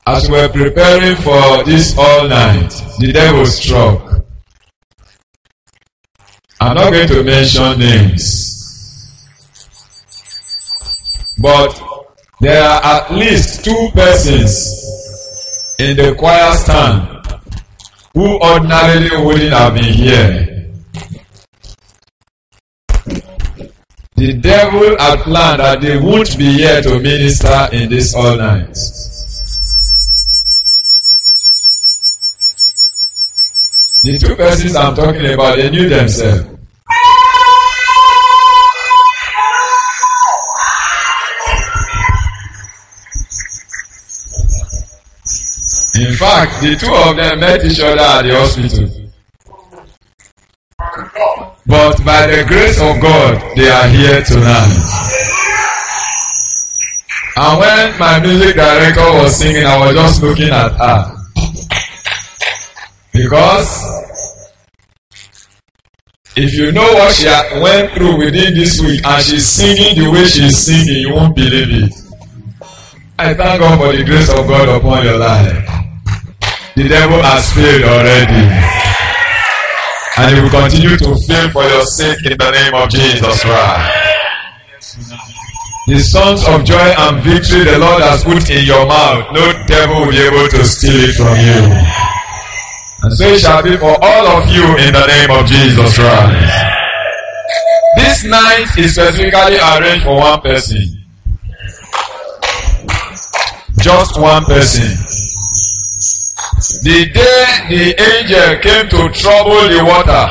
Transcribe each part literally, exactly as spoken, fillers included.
As we were preparing for this all night, the devil struck. I'm not going to mention names, but there are at least two persons in the choir stand who ordinarily wouldn't have been here. The devil had planned that they won't be here to minister in this all night. The two persons I'm talking about, they knew themselves. In fact, the two of them met each other at the hospital. But by the grace of God, they are here tonight. And when my music director was singing, I was just looking at her. Because if you know what she went through within this week and she's singing the way she's singing, you won't believe it. I thank God for the grace of God upon your life. The devil has failed already. And he will continue to fail for your sake in the name of Jesus Christ. The songs of joy and victory the Lord has put in your mouth, no devil will be able to steal it from you. And so it shall be for all of you in the name of Jesus Christ. This night is specifically arranged for one person. Just one person. The day the angel came to trouble the water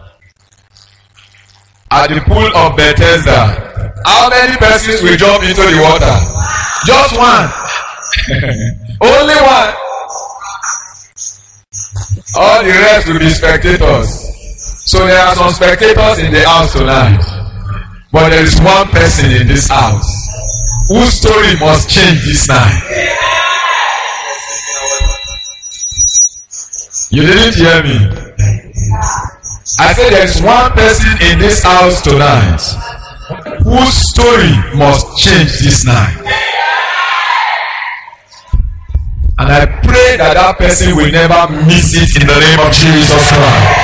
at the pool of Bethesda, how many persons will jump into the water? Just one. Only one. All the rest will be spectators. So there are some spectators in the house tonight. But there is one person in this house whose story must change this night. You didn't hear me. I said there is one person in this house tonight whose story must change this night. And I pray that that person will never miss it in the name of Jesus Christ.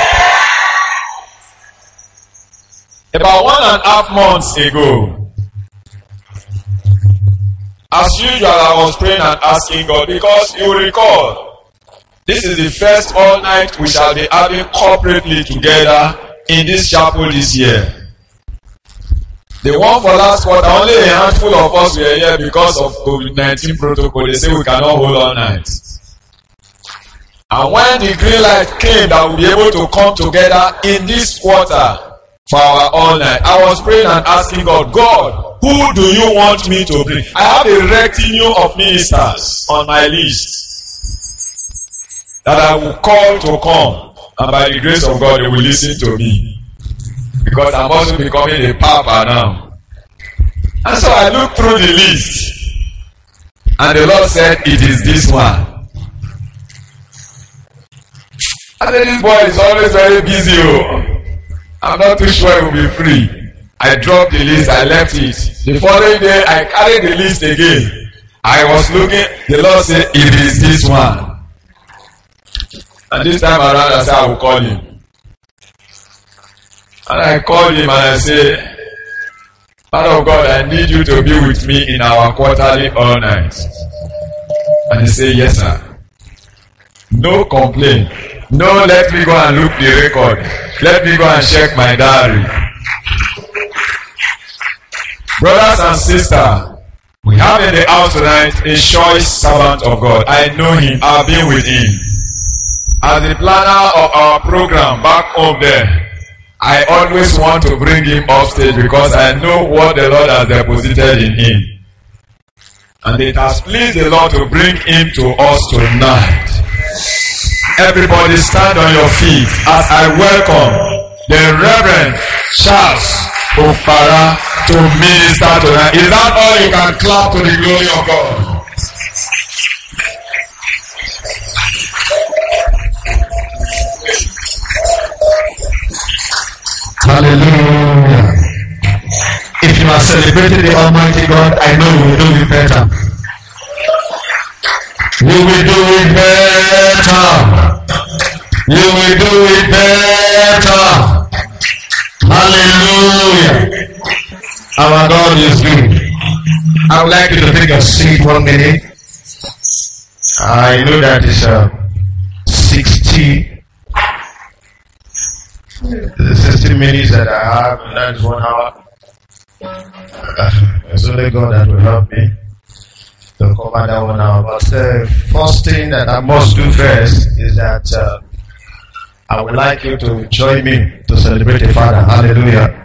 About one and a half months ago, as usual, I was praying and asking God, because you recall, this is the first all night we shall be having corporately together in this chapel this year. The one for last quarter, only a handful of us were here because of COVID nineteen protocol. They say we cannot hold all night. And when the green light came that we'll be able to come together in this quarter for our all night, I was praying and asking God, God, who do you want me to bring? I have a retinue of ministers on my list that I will call to come, and by the grace of God, they will listen to me. Because I'm also becoming a papa now. And so I looked through the list. And the Lord said, it is this one. I said, this boy is always very busy. Oh. I'm not too sure he will be free. I dropped the list, I left it. The following day, I carried the list again. I was looking, the Lord said, it is this one. And this time around, I said, I will call him. And I called him and I said, Father of God, I need you to be with me in our quarterly all night. And he said, yes, sir. No complaint. No, let me go and look the record. Let me go and check my diary. Brothers and sisters, we have in the house tonight a choice servant of God. I know him. I've been with him. As the planner of our program back home there, I always want to bring him off stage because I know what the Lord has deposited in him. And it has pleased the Lord to bring him to us tonight. Everybody stand on your feet as I welcome the Reverend Charles Okpara to minister tonight. Is that all? You can clap to the glory of God. Hallelujah. If you are celebrating the Almighty God, I know you will know you better. You will do it better. You will do it better. Hallelujah. Our God is good. I would like you to take a seat one minute. I know that it's uh, sixty, sixty minutes that I have, and that is one hour. Uh, it's only God that will help me to cover that one hour. But the first thing that I must do first is that uh, I would like you to join me to celebrate the Father. Hallelujah.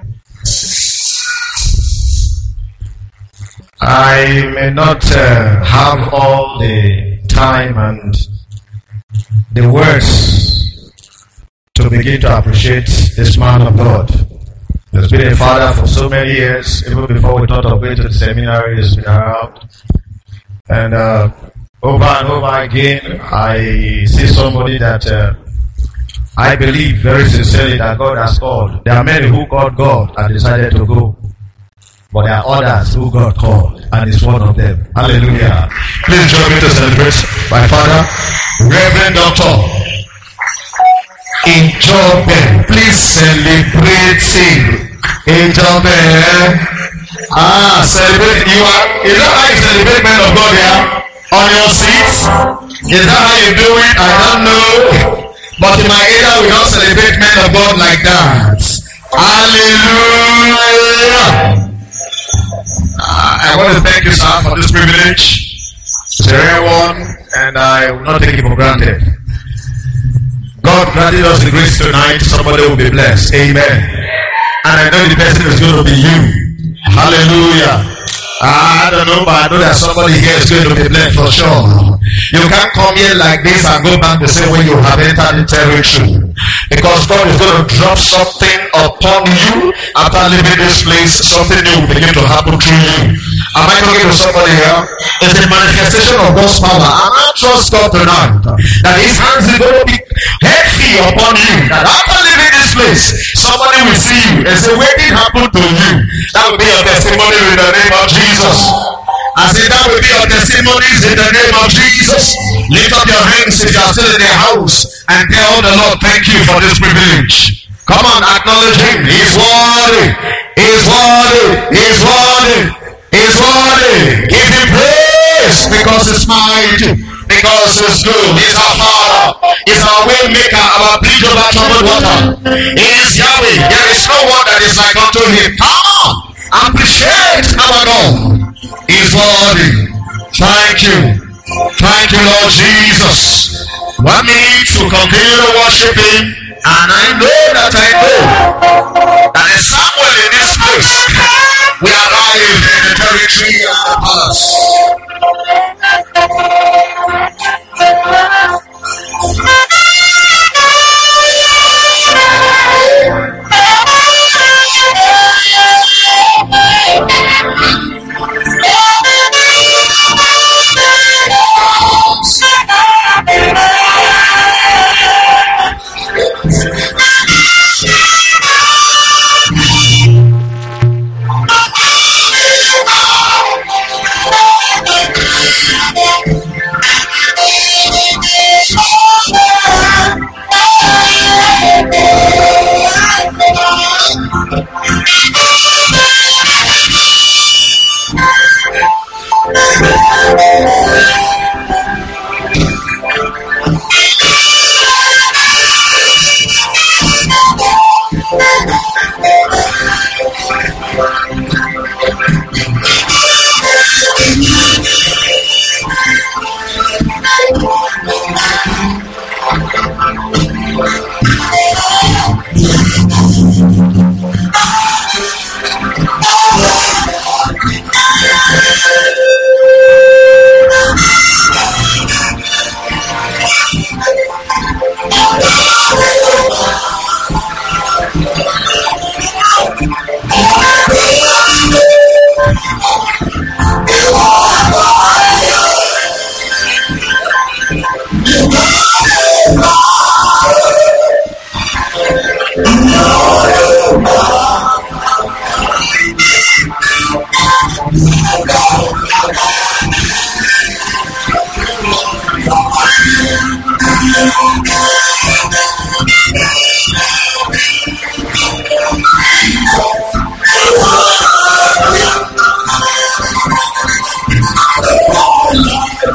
I may not uh, have all the time and the words to begin to appreciate this man of God. He's been a father for so many years. Even before we thought of going to the seminary, he's been around. And uh, over and over again, I see somebody that uh, I believe very sincerely that God has called. There are many who called God and decided to go. But there are others who God called, and is one of them. Hallelujah. Please join me to celebrate my father, Reverend Doctor Ijobe. Please celebrate him. Ijobe. Ah, celebrate. You are, is that how you celebrate men of God here? On your seats? Is that how you do it? I don't know. But in my area, we don't celebrate men of God like that. Hallelujah. I want to thank you, sir, for this privilege. It's a rare one, and I will not take it for granted. God granted us the grace tonight. Somebody will be blessed. Amen. And I know the person is going to be you. Hallelujah. I don't know, but I know that somebody here is going to be blessed for sure. You can't come here like this and go back the same way you have entered the territory. Because God is going to drop something upon you after leaving this place. Something new will begin to happen through you. Am I talking to somebody here? It's a manifestation of God's power. And I trust God tonight that His hands is going to be heavy upon you. That after leaving this place, somebody will see you and say, "Where did it happen to you?" That will be your testimony in the name of Jesus. I say that will be your testimonies in the name of Jesus. Lift up your hands if you are still in the house and tell the Lord, thank you for this privilege. Come on, acknowledge Him. He's worthy. He's worthy. He's worthy. He's worthy. Give Him praise because He's mighty. Because He's good. He's our Father. He's our way maker, our bridge over troubled water. He is Yahweh. There is no one that is like unto Him. Come on. Appreciate our God. He's worthy. Thank you. Thank you, Lord Jesus. One minute to continue to worship Him. And I know that I know that there's somewhere in this place we arrive in the territory of the palace.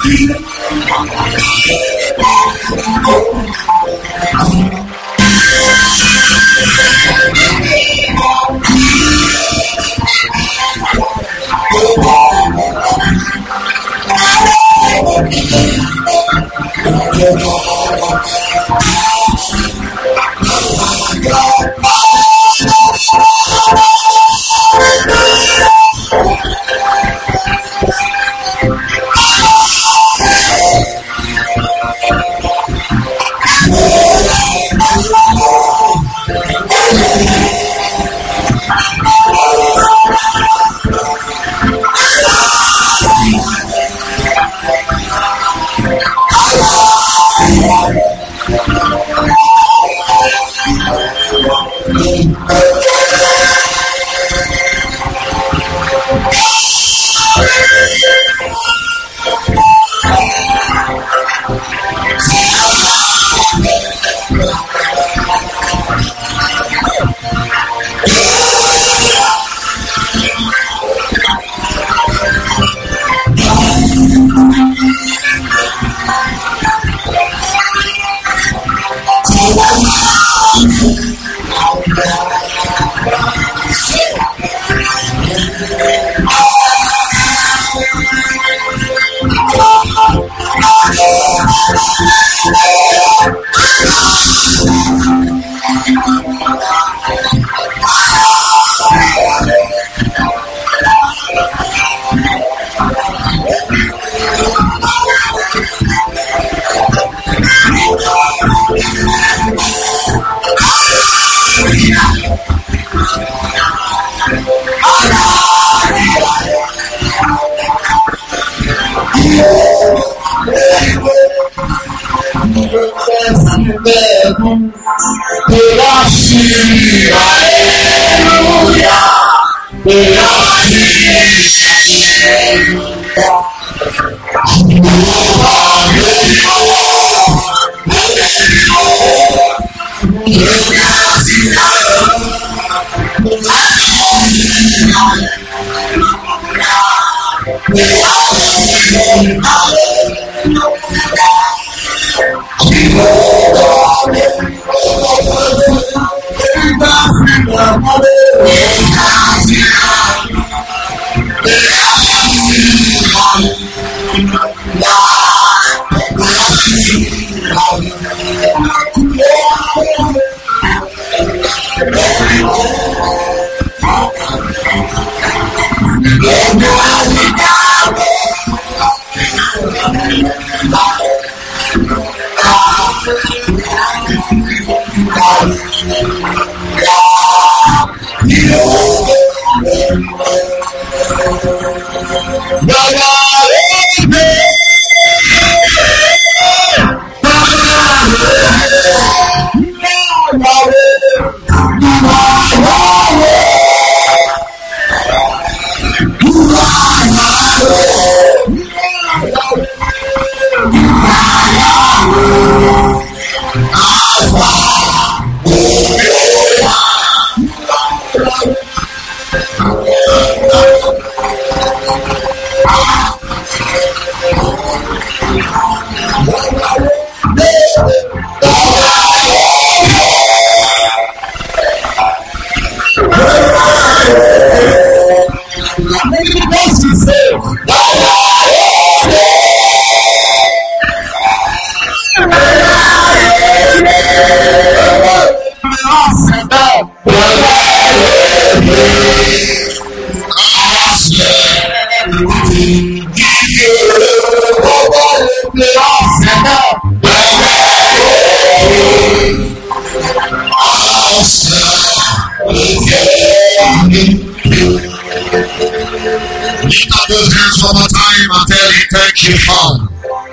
You found.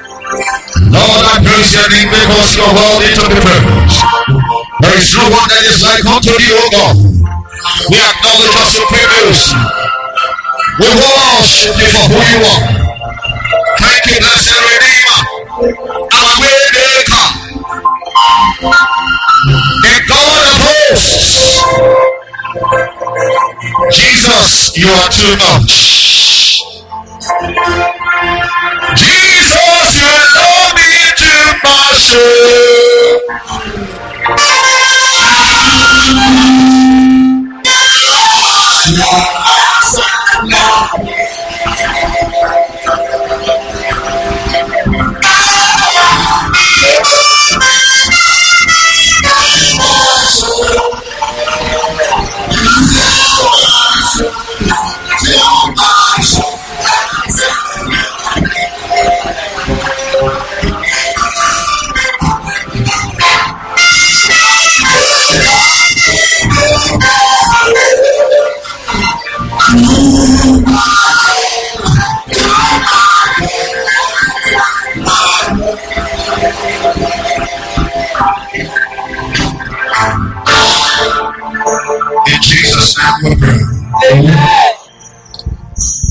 Lord, I praise your name because you are worthy to be praised. There is no one that is like unto thee, O God. We acknowledge your supremacy. We worship you for who you are. Thank you, blessed Redeemer, our way maker, the God of hosts. Jesus, you are too much. Jesus!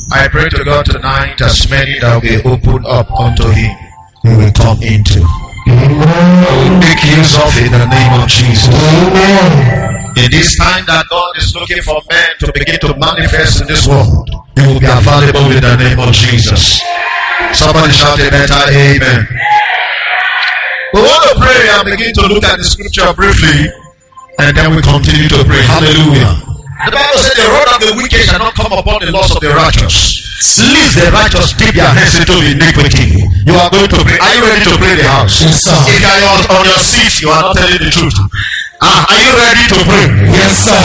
I pray to God tonight, as many that will be opened up unto Him, He will come into. I will make use of it in the name of Jesus. In this time that God is looking for men to begin to manifest in this world, He will be available in the name of Jesus. Somebody shout a better amen. We want to pray and begin to look at the scripture briefly, and then we continue to pray. Hallelujah. The Bible said the road of the wicked shall not come upon the laws of the righteous. Leave the righteous dip their hands into iniquity. You are going to pray. Are you ready to pray the house? Yes, sir. If you are on your seat, you are not telling the truth. Ah, are you ready to pray? Yes, sir.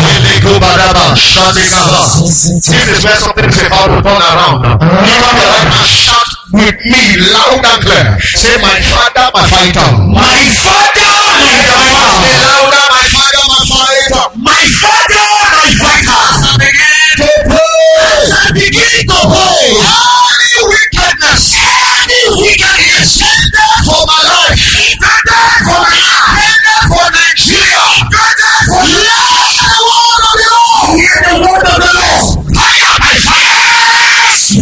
This is where something is about to turn around. You want to like shout with me loud and clear. Say, my Father, my fighter. My Father, my fighter. Say louder, my Father, my fighter. My Father, my fighter. Begin to pray. Begin to pray. Any wickedness, any wickedness, for my life, for my life, for Nigeria. Hear the word of the Lord. Fire by fire.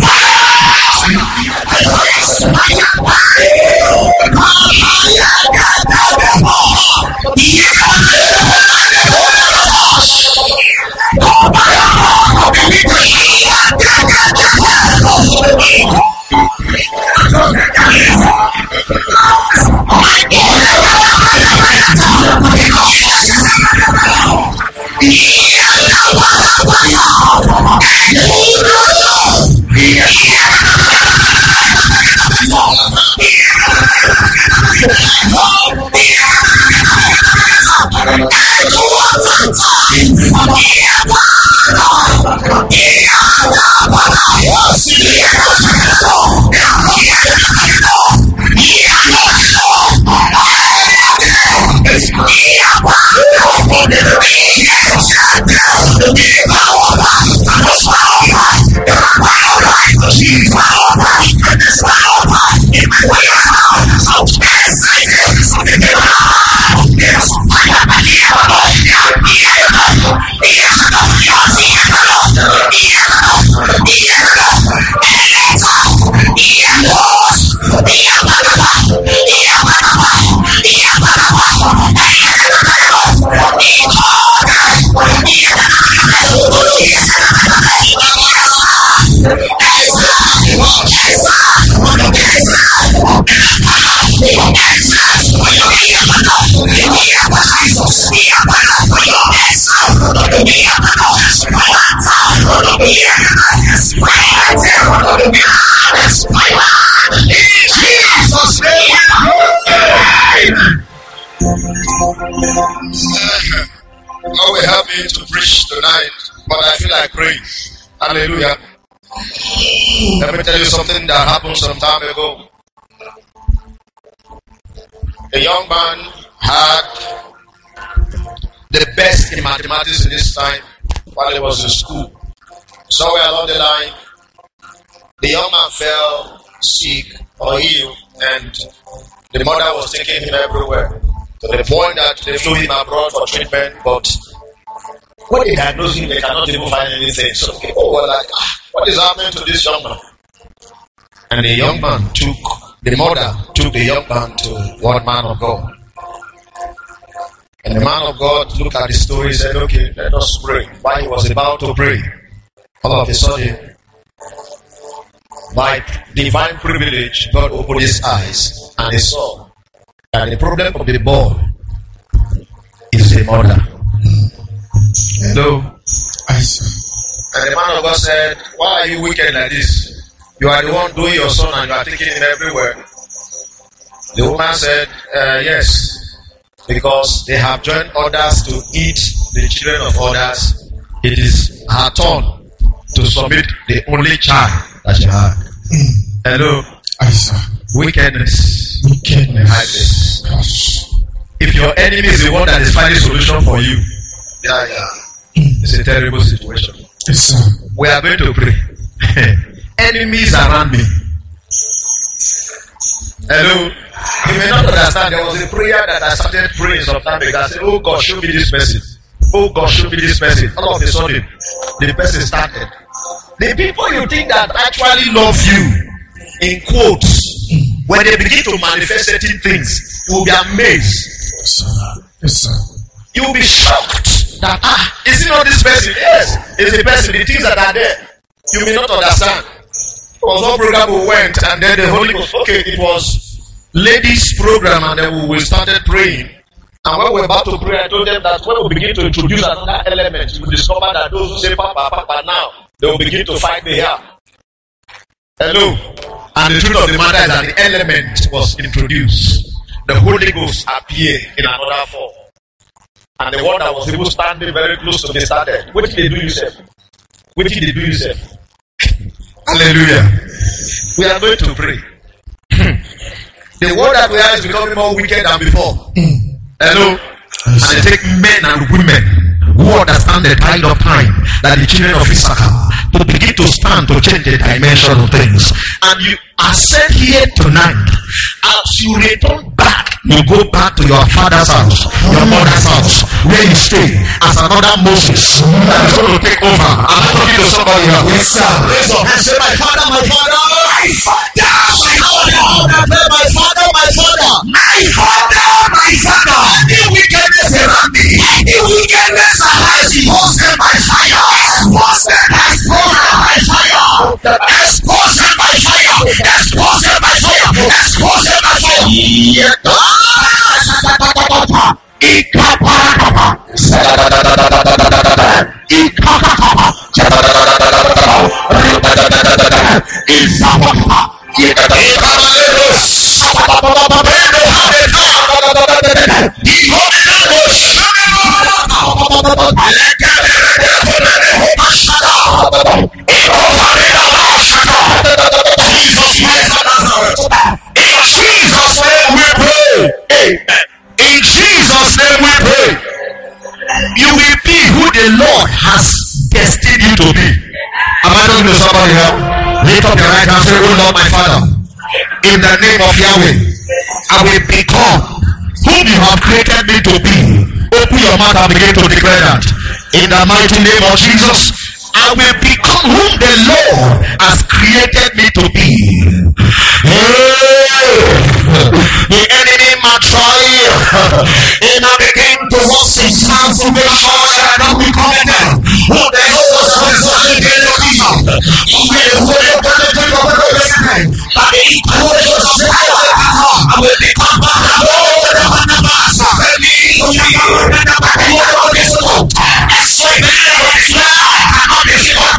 God will help me to preach tonight, but I feel like praying. Hallelujah. Let me tell you something that happened some time ago. A young man had the best in mathematics in this time while he was in school. Somewhere along the line, the young man fell sick or ill, and the mother was taking him everywhere. To the point that they flew him abroad for treatment, but when they diagnosed him, they cannot even find anything. So people were like, ah, what is happening to this young man? And the young man took, the mother took the young man to one man of God. And the man of God looked at the story and said, okay, let us pray. While he was about to pray, all of a sudden, by divine privilege, God opened his eyes and he saw that the problem of the boy is the mother. Hello? And the man of God said, why are you wicked like this? You are the one doing your son and you are taking him everywhere. The woman said, uh, yes, because they have joined others to eat the children of others. It is her turn to submit the only child that she had. Hello? Wickedness. Wickedness. If your enemy is the one that is finding solution for you, yeah, yeah, it's a terrible situation. Yes, sir. We are going to pray. Enemies around me. Hello? You may not understand. There was a prayer that I started praying some time ago. I said, oh God, show me this person. Oh God, show me this person. All of a sudden, the person started. the people you think that actually love you, in quotes, when they begin to manifest certain things, you will be amazed. Yes, sir. Yes, sir. You will be shocked that, ah, is it not this person? Yes, it's the person. The things that are there, you may not understand. It was one program we went, and then the Holy Ghost, okay, it was ladies' program, and then we started praying. And when we were about to pray, I told them that when we begin to introduce another element, we discover that those who say Papa, Papa now, they will begin to fight the hair. Hello. And the truth of the matter is that the element was introduced. The Holy Ghost appeared in another form. And the one that was even standing very close to me started. What did they do yourself? What did they do yourself? Hallelujah. We are going to pray. The word that we are is becoming more wicked than before. Hello. And they take men and women who understand the tide of time, that the children of Issachar, to begin to stand to change the dimension of things. And you are sent here tonight. As you return back, you go back to your father's house, your mother's house, where you stay as another Moses that is going to take over. I'm talking to somebody here. Yes, sir. Raise up and say, my father, my father, my father, my father, my father, my father, my father, my father. The wickedness around me, the wickedness around me, expose them by fire, expose them, expose them by fire, expose them by fire, expose them by fire, expose them by fire. Yeah. Ikapara, in Jesus' name we pray. You will be who the Lord has destined you to be. Am I talking to somebody here? Lift up your right hand and say, oh Lord my Father, in the name of Yahweh, I will become whom you have created me to be. Open your mouth and begin to declare that. In the mighty name of Jesus, I will become whom the Lord has created me to be. Hey. The enemy might try and I begin to walk six times to make sure that I don't become them. Who the hell was the again of people? Who will the president but the equation of the I will become a Lord of the master. Let me know you are the back of this world. And so never is life. I'm not this one.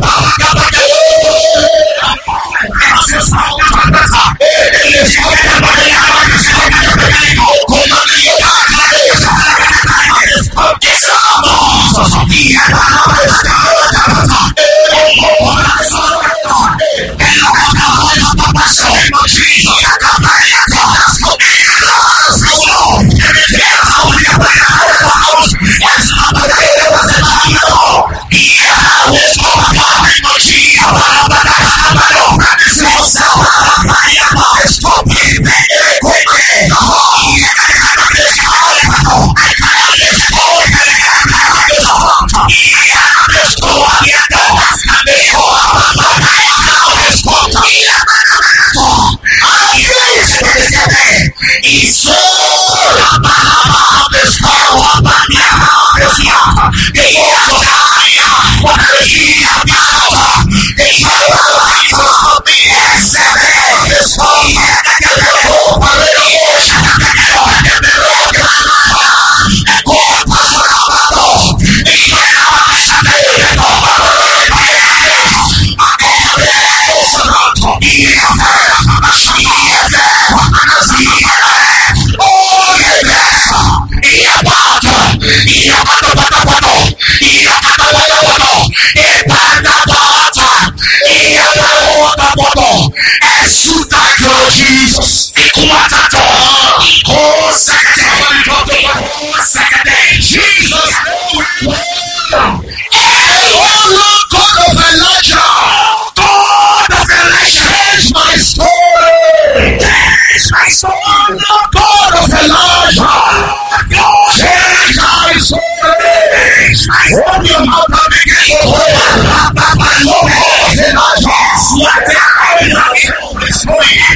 Open your mouth and begin to pray.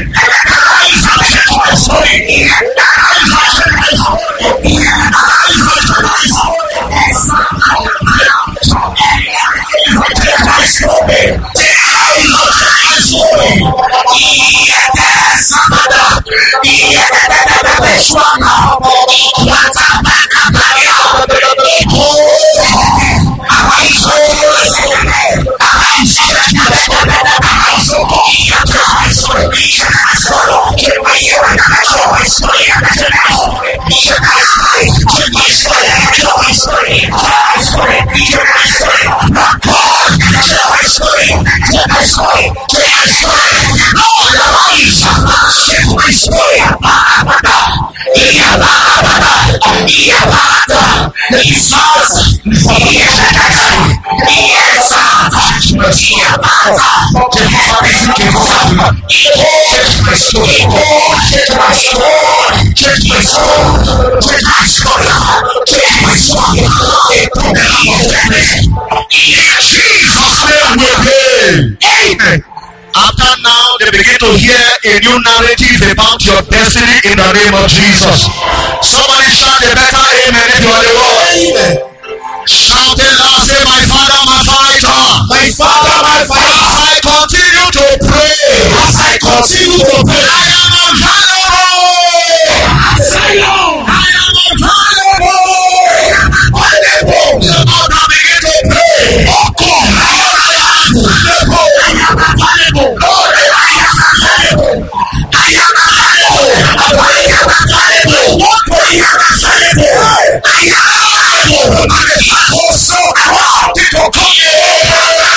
Amen. After now, they begin to hear a new narrative about your destiny in the name of Jesus. Somebody shout a better amen if you are the Lord. Amen. Shout it loud, say, my Father, my fighter. My Father, my fighter. As I continue to pray, as I continue to pray, I am available. Say no. I am available. Available. The Lord will begin to pray. Oh God, I am available. I am available. Lord, I am available. I am available. I am available. What I am available. I am available. Also, I want to come here.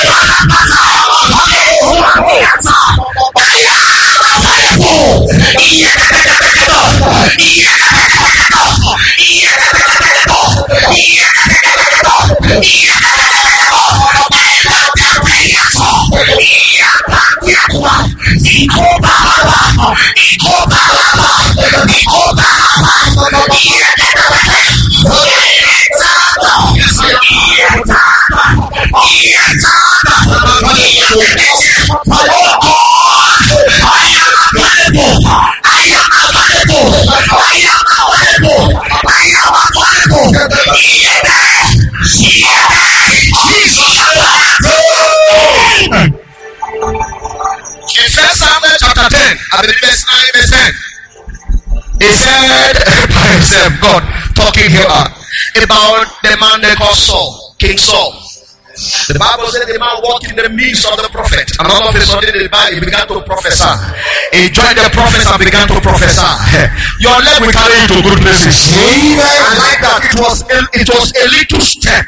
He said by himself, God talking here about the man they call Saul, King Saul. The Bible said the man walked in the midst of the prophet, and all of a sudden the Bible, he began to prophesy. He joined the prophets and began to prophesy. Your leg will carry you to good places. Amen. I like that. It was a, it was a little step.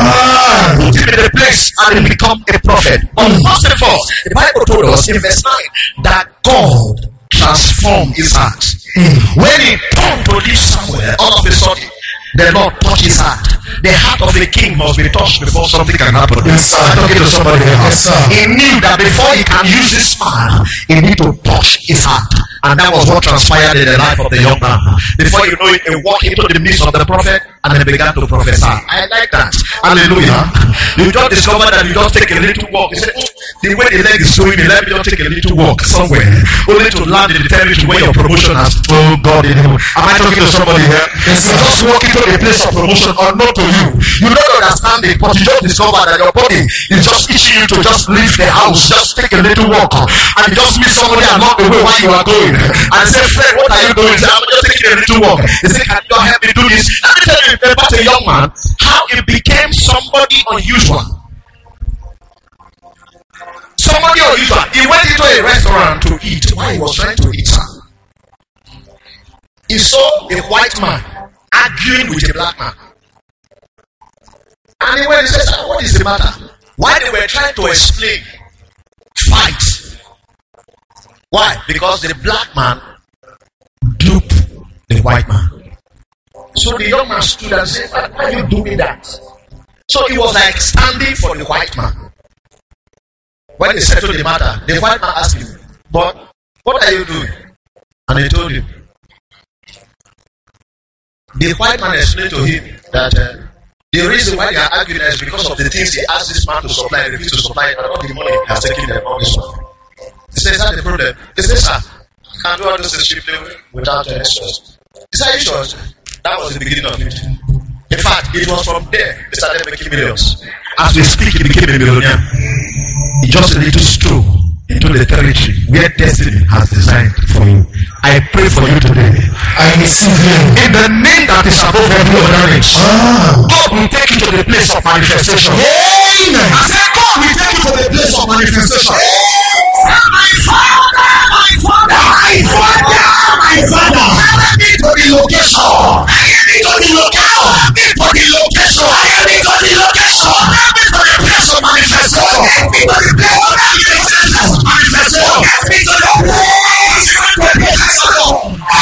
Put him in the place and he become a prophet. But first and foremost, the Bible told us in verse nine that God transformed his heart. When he turned to leave somewhere, all of a sudden the Lord touched his heart. The heart of the king must be touched before something can happen. Yes, sir. I'm talking to somebody here. Yes, sir. He knew that before he can use this man, he need to touch his heart. And that was what transpired in the life of the young man. Before you know it, he walked into the midst of the prophet and he began to prophesy. I like that. Hallelujah. You just discover that you just take a little walk. You say, oh, the way the leg is showing me, let me just take a little walk somewhere. Only to land in the territory where your promotion has. Oh God in heaven. Am I talking to somebody here? Yes, sir. You just walk into a place of promotion unknown to you. You don't understand it, but you just discover that your body is just itching you to just leave the house. Just take a little walk. And you just meet somebody along the way while you are going. And say, friend, what are you doing? Say, I'm just taking a little walk. He said, can you help me do this? Let me tell you about a young man, how he became somebody unusual. Somebody unusual. He went into a restaurant to eat. While he was trying to eat, he saw a white man arguing with a black man. And he went and said, what is the matter? While they were trying to explain, fight. Why? Because the black man duped the white man. So the young man stood and said, why are you doing that? So he was like standing for the white man. When they settled the matter, the white man asked him, but what are you doing? And he told him. The white man explained to him that uh, the reason why they are arguing is because of the things he asked this man to supply, he refused to supply, and all the money he has taken them on this one. He says, is that the problem? He says, sir, can do all this cheaply without any stress. He said, you sure? That was the beginning of it. In fact, it was from there they started making millions. As we speak, he became a millionaire. He just a little stroke into the territory where destiny has designed for you. I pray for you today. I receive you. In the name that is above every other name. Ah. God will take you to the place of manifestation. Amen. I said, God will take you to the place of manifestation. My father, my father, my father, my father. I need to the location. I need to the location. I need to the location. I need to the location. I need to the place of manifestation. I need to the place of manifestation. Manifestation. I need to the place of manifestation.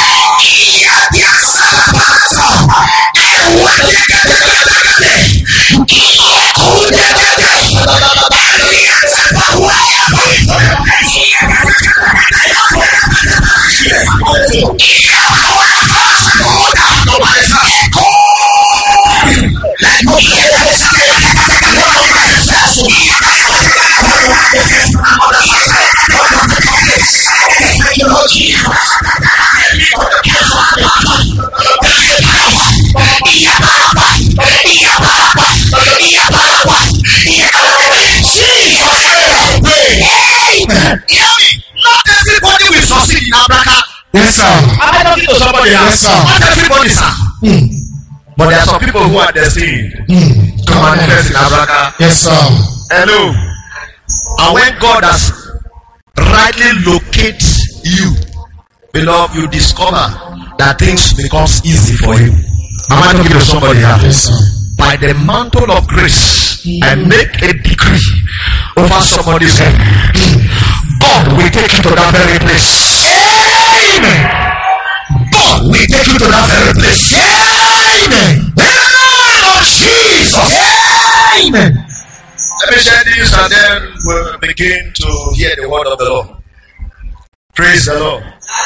Yes, sir. I'm talking to somebody else. Yes, sir. Not everybody, sir. Mm. But there are some people who are destined Mm. to manifest in Abraka. Yes, sir. Hello. And when God has rightly locates you, beloved, you discover that things becomes easy for you. Am I talking to somebody here? Yes, sir. By the mantle of grace, I make a decree over somebody's head. God will take you to that very place. Amen. God will take you to that very place. Amen. In the name of Jesus. Amen. Let me share this and then we'll begin to hear the word of the Lord. Praise the Lord.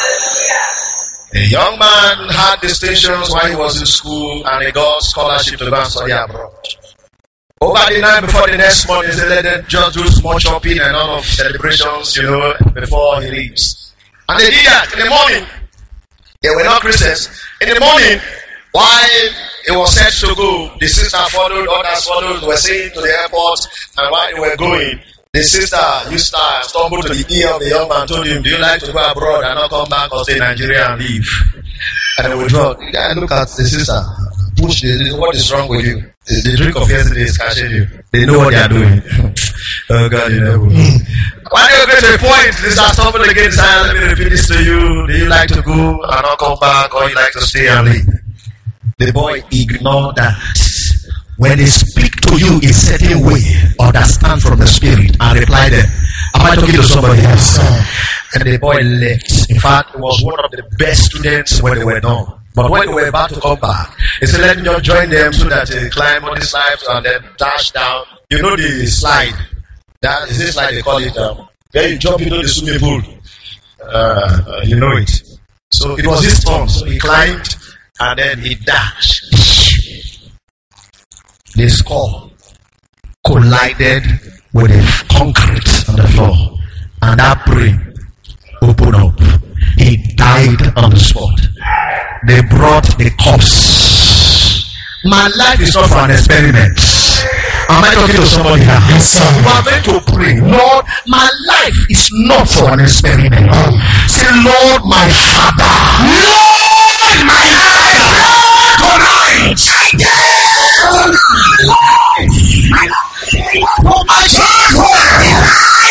A young man had distinctions while he was in school and he got scholarship to go and study abroad. Over the night before the next morning, he said, let them just do small shopping and all of celebrations, you know, before he leaves. And they did that in the morning. They were not Christians. In the morning, while it was set to go, the sister followed, others followed, were saying to the airport, and while they were going, the sister used to stumble to the ear of the young man, told him, do you like to go abroad and not come back or stay in Nigeria and leave? And they withdraw. The guy look at the sister, push the, what is wrong with you? The, the drink of yesterday is catching you. They know what they are doing. Oh God, you know. When you get to a point, they start stumbling again, say, let me repeat this to you. Do you like to go and not come back, or you like to stay and leave? The boy ignored that. When they speak to you in a certain way, understand from the spirit and reply them. Am I talking to somebody else? And the boy left. In fact, he was one of the best students when they were done. But when they were about to come back, he said, let me just join them so that they climb on the slides and then dash down. You know the slide. That is this slide they call it. Um, where you jump into the swimming pool. Uh, uh, you know it. So it was his turn. So he climbed and then he dashed. The skull collided with the concrete on the floor. And that brain opened up. He died on the spot. They brought the corpse. My life is not for an experiment. Am I talking to somebody here? Yes, sir. You are meant to pray, Lord, my life is not for an experiment. Oh. Say, Lord, my Father. Lord, my life. Tonight. For my childhood.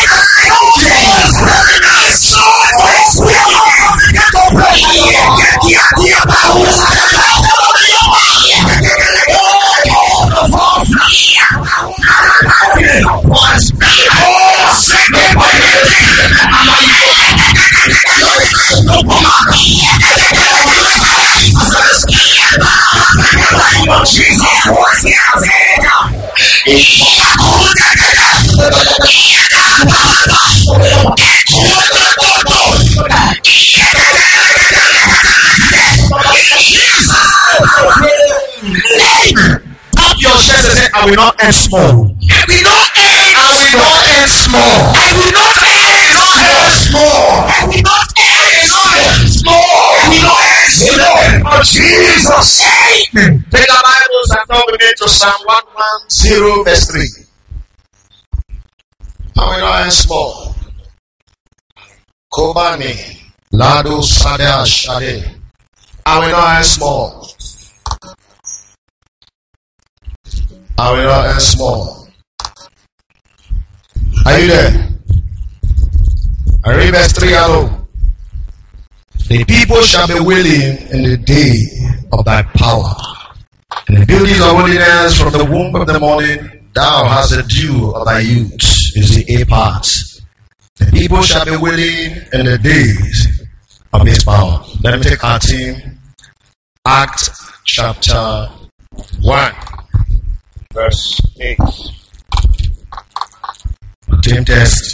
Tap your chest and say, I will not end small. I will not end. I will not end small. I will not end small. I will not end small. of Jesus. Amen. Take our Bibles and turn with me to Psalm one ten verse three. How many are small? Kobani. Lado Sada Shade. How many are small? How many are small? Are you there? I read verse three alone. The people shall be willing in the day of thy power. In the beauty of holiness from the womb of the morning, thou hast the dew of thy youth, is the A part. The people shall be willing in the days of his power. Let me take our team. Acts chapter one, verse eight. Team test.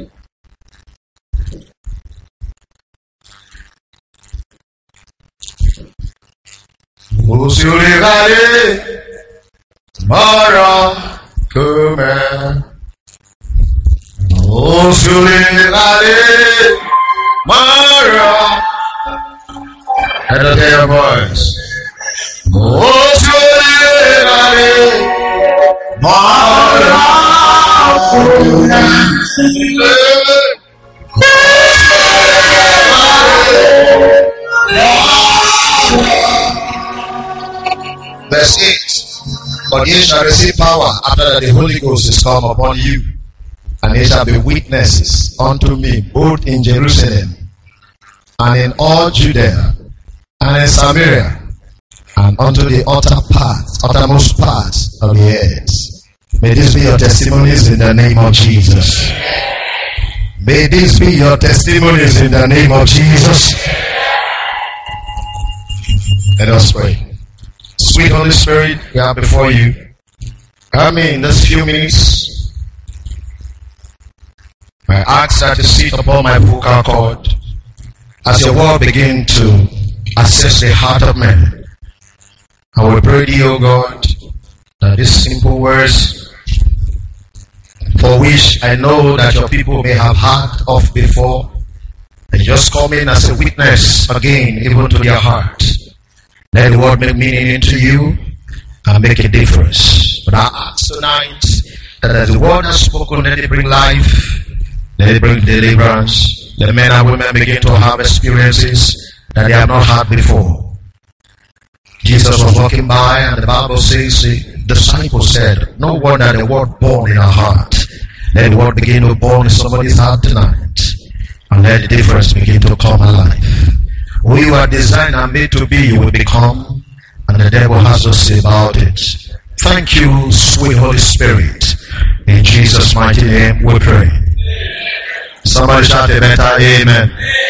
Usurigale Mara Kume Usurigale Mara. Let us hear your voice. Usurigale Mara Kume. Verse eight. But ye shall receive power after that the Holy Ghost is come upon you, and ye shall be witnesses unto me both in Jerusalem and in all Judea and in Samaria and unto the utter part, uttermost part of the earth. May this be your testimonies in the name of Jesus. May this be your testimonies in the name of Jesus. Let us pray. Sweet Holy Spirit, we are before you. Come in this few minutes. I ask that you sit upon my vocal cord as your word begin to assess the heart of man. I will pray thee, O God, that these simple words, for which I know that your people may have heard of before, and just come in as a witness again, even to their heart. Let the word make meaning into you and make a difference. But I ask tonight that as the word has spoken, let it bring life, let it bring deliverance. Let men and women begin to have experiences that they have not had before. Jesus was walking by, and the Bible says the disciples said, no wonder the word born in our heart. Let the word begin to born in somebody's heart tonight, and let the difference begin to come alive. Who you are designed and made to be, you will become, and the devil has to say about it. Thank you, sweet Holy Spirit. In Jesus' mighty name we pray. Somebody shout a better amen.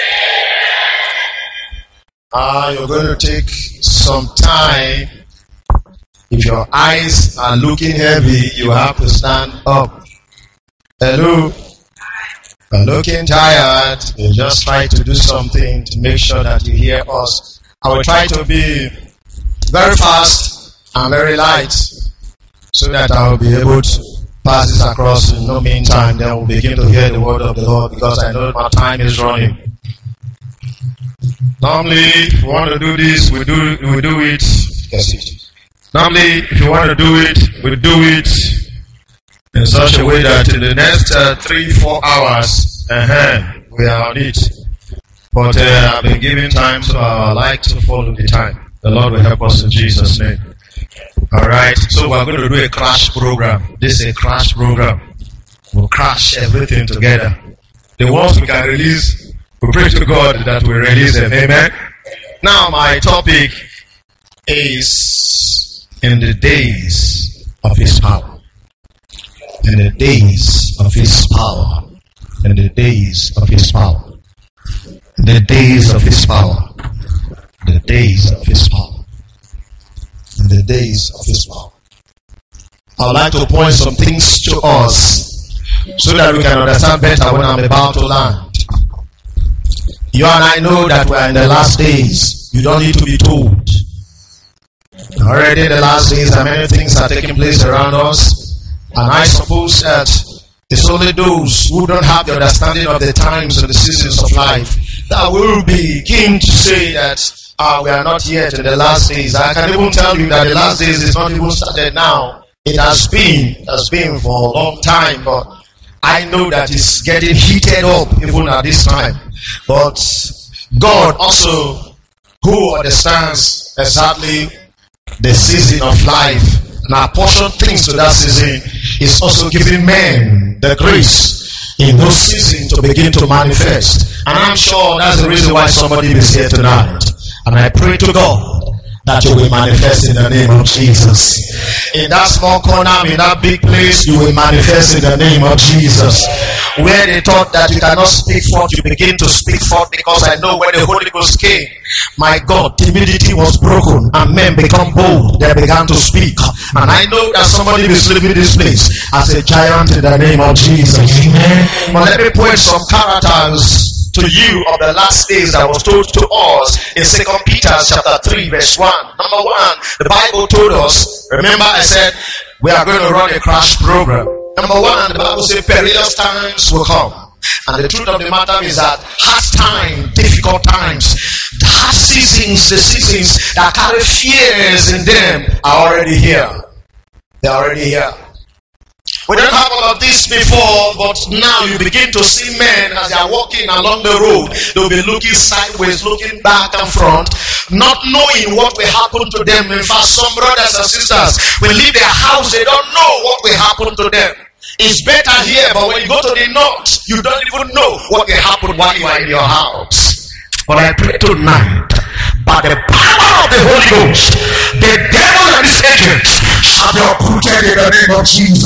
Ah, uh, you're going to take some time. If your eyes are looking heavy, you have to stand up. Hello? You're looking tired, you just try to do something to make sure that you hear us. I will try to be very fast and very light so that I will be able to pass this across in no meantime. Then we'll begin to hear the word of the Lord, because I know my time is running. Normally, if you want to do this, we do, we do it. Normally, if you want to do it, we do it in such a way that in the next uh, three, four hours, uh-huh, we are on it. But uh, I've been giving time, so I like to follow the time. The Lord will help us in Jesus' name. Alright, so we're going to do a crash program. This is a crash program. We'll crash everything together. The ones we can release, we pray to God that we release them. Amen. Now my topic is in the days of His power. In the days of His power. In the days of His power. In the days of His power. The days of His power. In the days of His power. I would like to point some things to us so that we can understand better when I'm about to land. You and I know that we are in the last days. You don't need to be told. Already in the last days, and many things are taking place around us. And I suppose that it's only those who don't have the understanding of the times and the seasons of life that will begin to say that uh, we are not yet in the last days. I can even tell you that the last days is not even started now. It has been, it has been for a long time, but I know that it's getting heated up even at this time. But God also, who understands exactly the season of life and apportion things to that season, is also giving men the grace in those seasons to begin to manifest. And I'm sure that's the reason why somebody is here tonight. And I pray to God that you will manifest in the name of Jesus. In that small corner, in that big place, you will manifest in the name of Jesus. Where they thought that you cannot speak forth, you begin to speak forth, because I know when the Holy Ghost came, my God, timidity was broken and men become bold. They began to speak. And I know that somebody is leaving this place as a giant in the name of Jesus. Amen. But let me point some characters to you of the last days that was told to us in Second Peter chapter three verse one. Number one, the Bible told us, remember I said we are going to run a crash program. Number one, the Bible said perilous times will come. And the truth of the matter is that hard time, difficult times, the hard seasons, the seasons that carry fears in them are already here. They are already here. We don't have all of this before, but now you begin to see men as they are walking along the road. They'll be looking sideways, looking back and front, not knowing what will happen to them. In fact, some brothers and sisters will leave their house, they don't know what will happen to them. It's better here, but when you go to the north, you don't even know what will happen while you are in your house. But I pray tonight, by the power of the Holy Ghost, the devil and his agents shall be uprooted in the name of Jesus.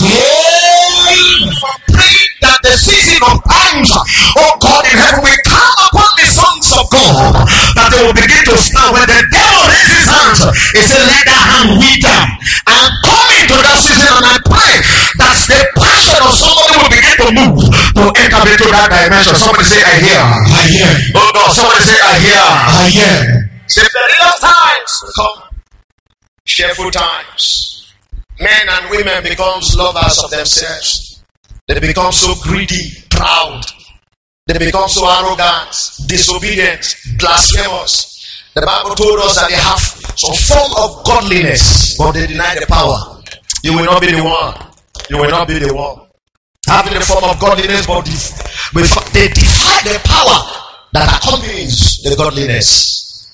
Pray that the season of times, oh God in heaven, will come upon the sons of God, that they will begin to stand. When the devil raises his hands, he said, let that hand weep them. And come into that season, and I pray that the passion of somebody will begin to move to enter into that dimension. Somebody say, I hear. I hear. Oh God, somebody say, I hear. I hear. Say, perilous times will come. Cheerful times. Men and women become lovers of themselves. They become so greedy, proud. They become so arrogant, disobedient, blasphemous. The Bible told us that they have some form of godliness, but they deny the power. You will not be the one. You will not be the one. Having the form of godliness, but they defy the power that accompanies the godliness.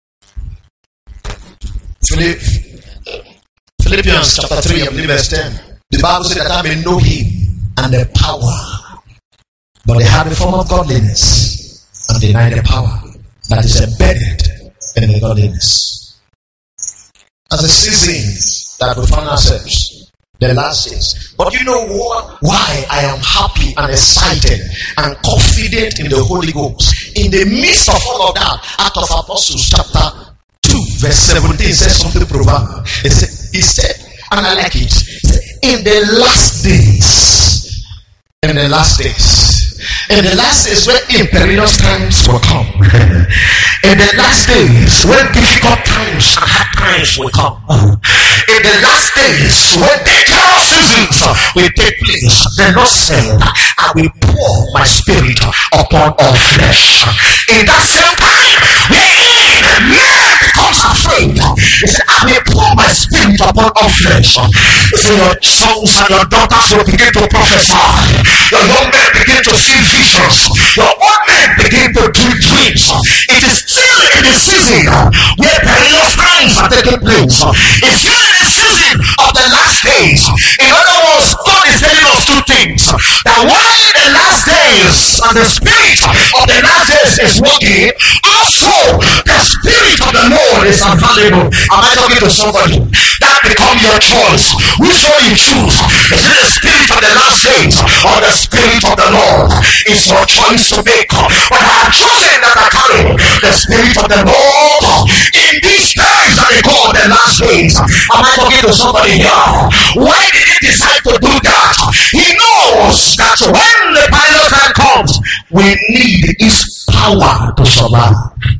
Philip. Philippians chapter three, I believe verse ten. The Bible said that I may know him and the power. But they have the form of godliness and deny the power that is embedded in the godliness. As a season that we find ourselves, the last days. But you know what? Why I am happy and excited and confident in the Holy Ghost. In the midst of all of that, Acts of Apostles chapter two verse seventeen says something profound. It said, he said, and I like it, he said, in the last days, in the last days, in the last days when perilous times will come, in the last days when difficult times and hard times will come, in the last days when dangerous seasons will take place, the Lord said, I will pour my spirit upon all flesh. In that same time, wherein man becomes afraid, he said, I will pour my spirit upon all flesh. So your sons and your daughters will begin to prophesy. Your young men begin to see visions. Your old men begin to dream dreams. It is still in the season where perilous times are taking place. It's still in the season of the last days. In other words, God is telling us two things. That while the last days and the spirit of the last days is working, also the spirit of the Lord is available. Am I talking to somebody? That becomes your choice. Which one you choose? Is it the spirit of the last days or the spirit of the Lord? It's your choice to make. But I have chosen that I carry the spirit of the Lord in these days that they call the last days. Am I talking to somebody here? Why did he decide to do that? He knows that when the pilot time comes, we need his power to survive.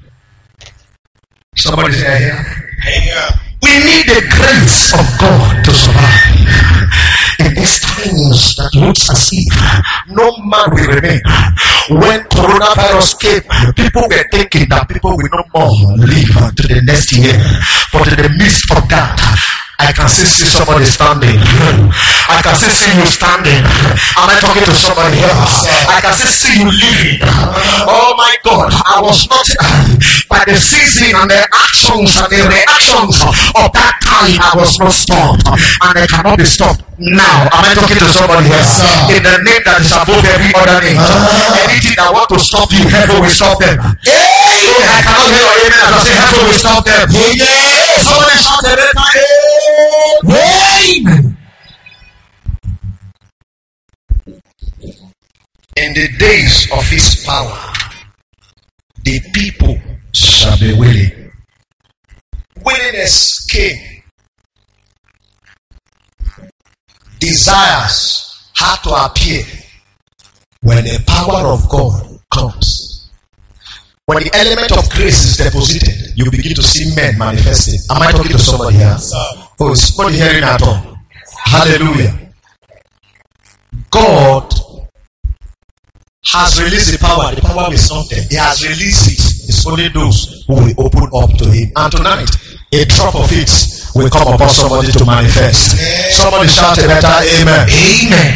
Somebody say here. Yeah. We need the grace of God to survive. In these times house that looks as if no man will remain. When coronavirus came, people were thinking that people will no more live to the next year. But in the midst of that, I can still see somebody standing. I can still see you standing. Am I talking to somebody else? I can still see you living. Oh my God, I was not by the season and the actions and the reactions of that time. I was not stopped, and I cannot be stopped now. Am I talking to somebody else? In the name that is above every other name. Anything that want to stop you, heaven will stop them. I cannot hear your amen. I say heaven will stop them. Somebody shout amen. Amen. In the days of his power, the people shall be willing. Willingness came. Desires had to appear when the power of God comes. When the element of grace is deposited, you begin to see men manifesting. Am I talking to somebody here? Oh, is somebody hearing at all? Hallelujah. God has released the power. The power is not there. He has released it. It's only those who will open up to him. And tonight, a drop of it will come upon somebody to manifest. Somebody shout a better amen. Amen.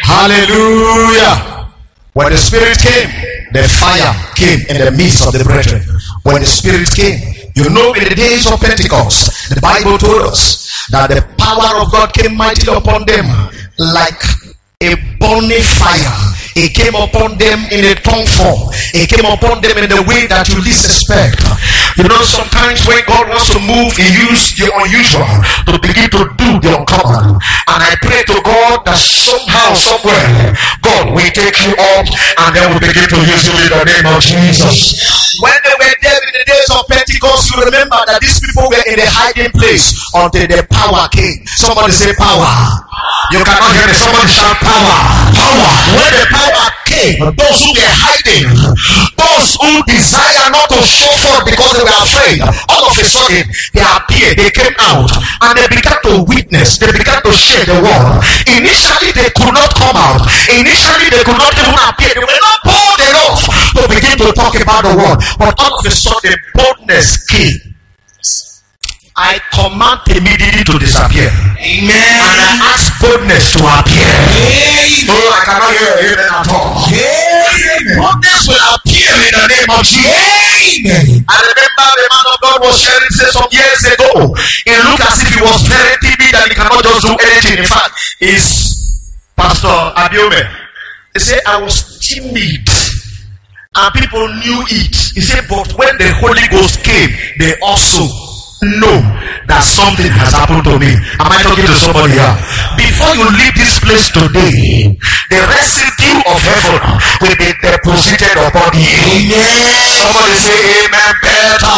Hallelujah. When the Spirit came, the fire came in the midst of the brethren. When the Spirit came, you know, in the days of Pentecost, the Bible told us that the power of God came mightily upon them like a burning fire. It came upon them in a tongue form. It came upon them in the way that you least expect. You know, sometimes when God wants to move, he uses the unusual to begin to do the uncommon. And I pray to God that somehow, somewhere, God will take you up and then we begin to use you in the name of Jesus. When they were there in the days of Pentecost, you remember that these people were in a hiding place until the power came. Somebody say power. You cannot hear me. Somebody shout power. Power. When the power came, those who were hiding, those who desire not to show forth because they were afraid, all of a sudden they appeared, they came out, and they began to witness, they began to share the word. Initially they could not come out. Initially they could not even appear. They were not bold enough to begin to talk about the word. But all of a sudden boldness came. I command immediately to disappear. Amen. And I ask boldness to appear. Amen. Oh, I cannot hear amen at all. Amen. Boldness will appear in the name of Jesus. Amen. I remember the man of God was sharing say some years ago. It looked as if he was very timid and he cannot just do anything. In fact, is Pastor Abiome. He said, I was timid. And people knew it. He said, but when the Holy Ghost came, they also know that something has happened to me. Am I talking to somebody here? Before you leave this place today, the residue of heaven will be deposited upon you. Amen. Somebody say amen better.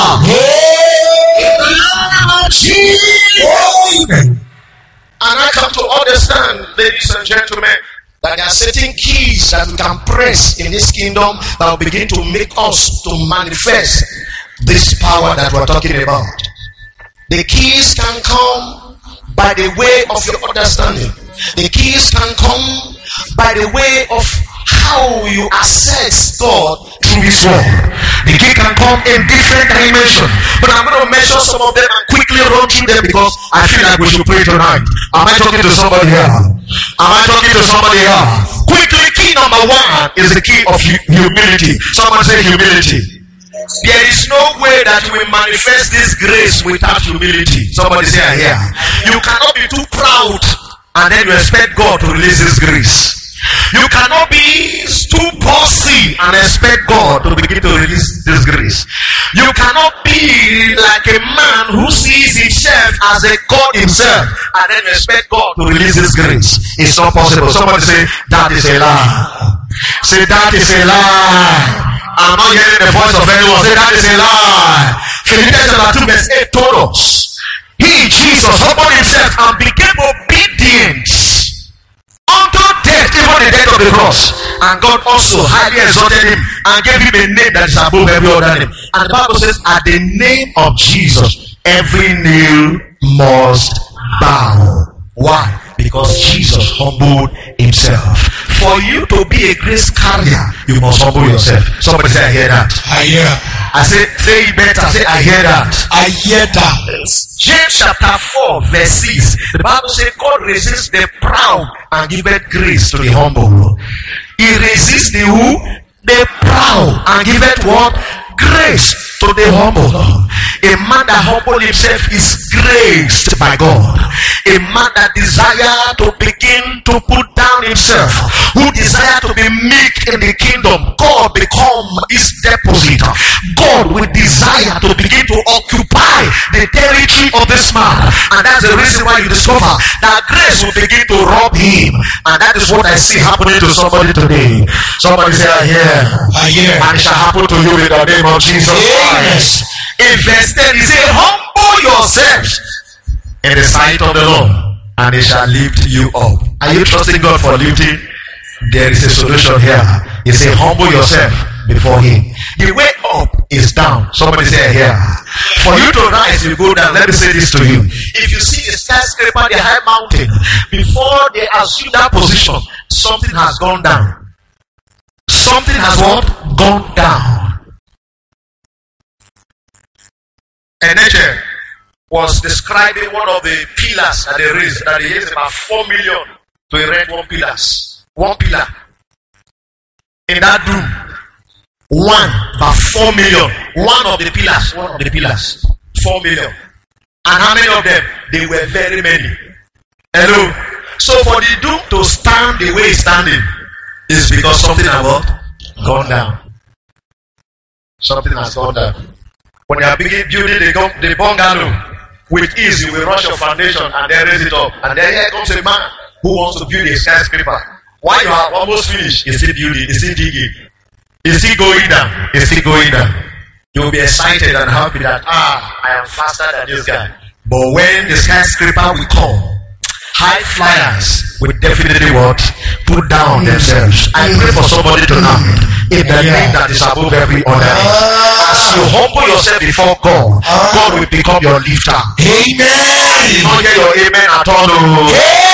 Amen. And I come to understand, ladies and gentlemen, that there are certain keys that we can press in this kingdom that will begin to make us to manifest this power that we're talking about. The keys can come by the way of your understanding. The keys can come by the way of how you access God through His word. The key can come in different dimensions. But I'm going to mention some of them and quickly run through them because I feel like we should pray tonight. Am I talking to somebody here? Am I talking to somebody here? Quickly, key number one is the key of humility. Someone say humility. There is no way that you will manifest this grace without humility. Somebody say I hear. You cannot be too proud and then you expect God to release this grace. You cannot be too bossy and expect God to begin to release this grace. You cannot be like a man who sees himself as a God himself and then you expect God to release this grace. It's not possible. Somebody say that is a lie. Say that is a lie. I'm not hearing the voice of anyone. Say that is a lie. Philippians chapter two verse eight told us, He, Jesus, humbled himself and became obedient unto death, even the death of the cross. And God also highly exalted him and gave him a name that is above every other name. And the Bible says, at the name of Jesus, every knee must bow. Why? Because Jesus humbled himself. For you to be a grace carrier, you must humble yourself. Somebody say, I hear that. I hear. I say, say it better. Say, I hear that. I hear that. James chapter four, verse six. The Bible says, God resists the proud and giveth grace to the humble. He resists the who? The proud and giveth what? Grace to the humble. A man that humble himself is graced by God. A man that desire to begin to put down himself, who desire to be meek in the kingdom, God become his deposit. God will desire to begin to occupy the territory of this man, and that's the reason why you discover that grace will begin to rob him. And that is what I see happening to somebody today. Somebody say, I hear. I hear. And it shall happen to you in the name of Jesus Christ. In verse ten, he said, humble yourselves in the sight of the Lord, and he shall lift you up. Are you trusting God for lifting? There is a solution here. He said, humble yourself before him. The way up is down. Somebody say here. For you to rise, you go down. Let me say this to you. If you see a skyscraper, the high mountain, before they assume that position, something has gone down. Something has what? Gone down. Eneche was describing one of the pillars that they raised, that they raised about four million to erect one pillars. One pillar. In that room, one about four million. One of the pillars, one of the pillars, four million. And how many of them? They were very many. Hello. So for the doom to stand the way it's standing is because something has what? Gone down. Something has gone down. When you are beginning building the, the bungalow, with ease you will rush your foundation and then raise it up. And then here comes a man who wants to build a skyscraper. While you are almost finished, he's still building, he's still digging. He's still going down, he's still going down. You will be excited and happy that, ah, I am faster than this guy. But when the skyscraper will come, high flyers will definitely what? Put down themselves. I pray for somebody tonight in the name that is above every other name. As you humble yourself before God, God will become your lifter. Amen. You don't hear your amen at all. Amen.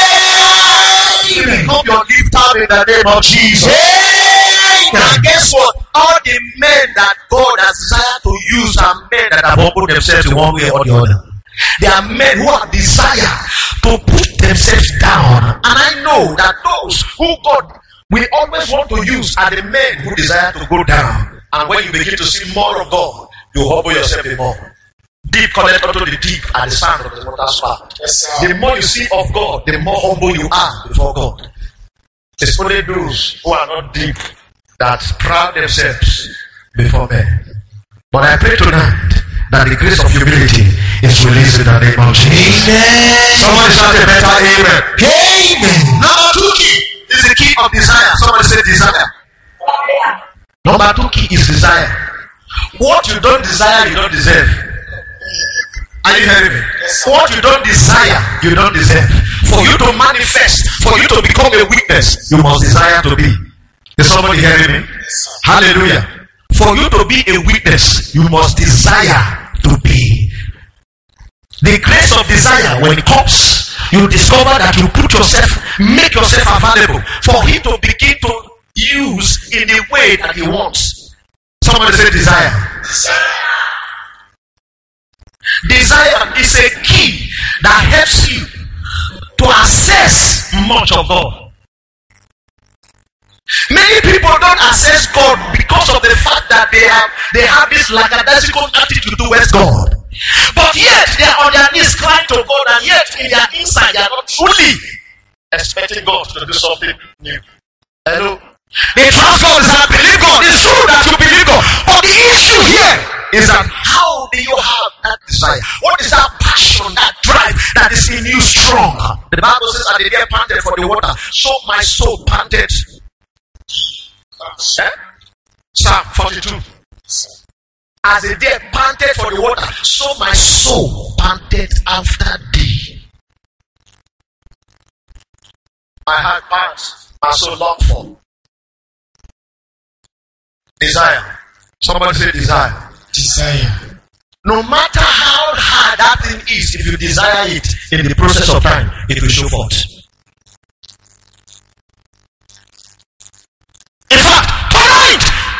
He will become your lifter in the name of Jesus. Amen. And guess what? All the men that God has desired to use are men that have humbled themselves in one way or the other. They are men who have desire to put themselves down. And I know that those who God will always want to use are the men who desire to go down. And when you begin to see more of God, you humble yourself the more. Deep connect unto the deep at the sound of the water's spout. Yes, the more you see of God, the more humble you are before God. It's only those who are not deep that proud themselves before men. But I pray tonight that the grace of humility is released in the name of Jesus. Amen. Somebody shout a better amen. Amen. Number two key is the key of desire. Somebody say desire. Number two key is desire. What you don't desire, you don't deserve. Are you hearing me? Yes, what you don't desire, you don't deserve. For you to manifest, for you to become a witness, you must desire to be. Is somebody hearing me? Yes, Hallelujah. For you to be a witness, you must desire to be. The grace of desire, when it comes, you discover that you put yourself, make yourself available for him to begin to use in the way that he wants. Somebody say desire. Desire. Desire is a key that helps you to access much of God. Many people don't access God because of the fact that they have they have this lackadaisical attitude towards God. But yet they are on their knees crying to God, and yet in their inside they are not truly expecting God to do something new. Hello? They trust God, is that believe God. It's true that you believe God. But the issue here is that how do you have that desire? What is that passion, that drive that is in you strong? The Bible says, and the deer panted for the water, so my soul panted. Eh? Psalm forty-two. As the deer panted for the water, so my soul panted after thee. My heart pants, my soul longed for. Desire. Somebody say desire. Desire. No matter how hard that thing is, if you desire it in the process of time, it will show forth.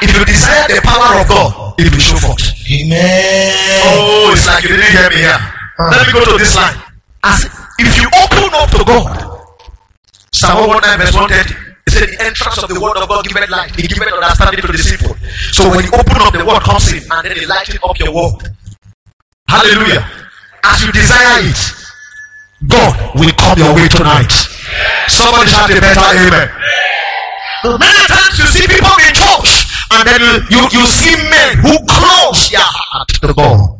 if you desire the power of God, it will show forth. Amen. Oh, it's like you didn't hear me here. Let me go to this line. As if you open up to God, Psalm one nineteen verse one thirty, it said the entrance of the word of God giveth light, it giveth understanding to the simple. So when you open up, the word comes in and then it lighten up your world. Hallelujah. As you desire it, God will come your way tonight. Somebody shout a better amen. Many times you see people in church and then you, you, you see men who close their heart to God.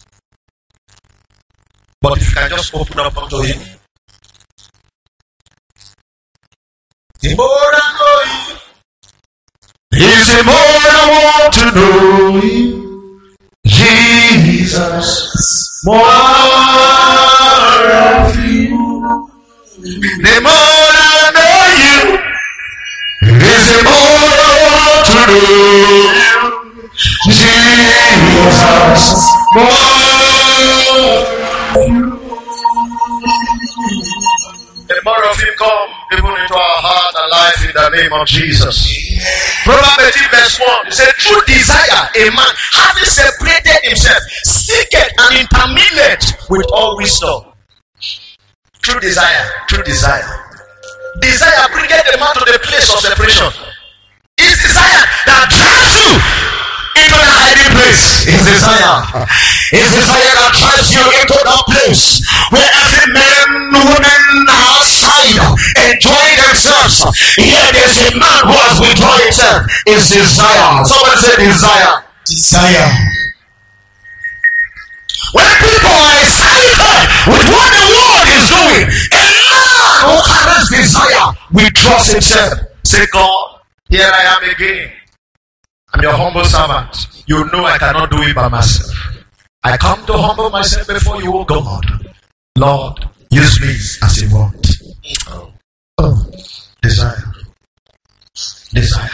But if you can just open up unto him, the more I know him, is the more I want to know him. Jesus, more of you. The more I know you, is the more I want to know you. Jesus, more. The more of him come even into our heart and life in the name of Jesus. Proverbs eighteen verse one, it said, true desire, a man having separated himself, seeketh and intermingled with all wisdom. True desire, true desire. Desire bringeth the man to the place of separation. It's desire that drives you into the hiding place. It's desire. It's desire that drives you into that place where every man, woman, outside enjoy themselves. Here there's a man who has withdrawn himself. It's desire. Someone say desire. Desire. When people are excited with what the world is doing, a man who carries desire withdraws himself. Say, God, here I am again. I'm your humble servant. You know I cannot do it by myself. I come to humble myself before you, O God. Lord, use me as you want. Oh, oh. Desire. Desire.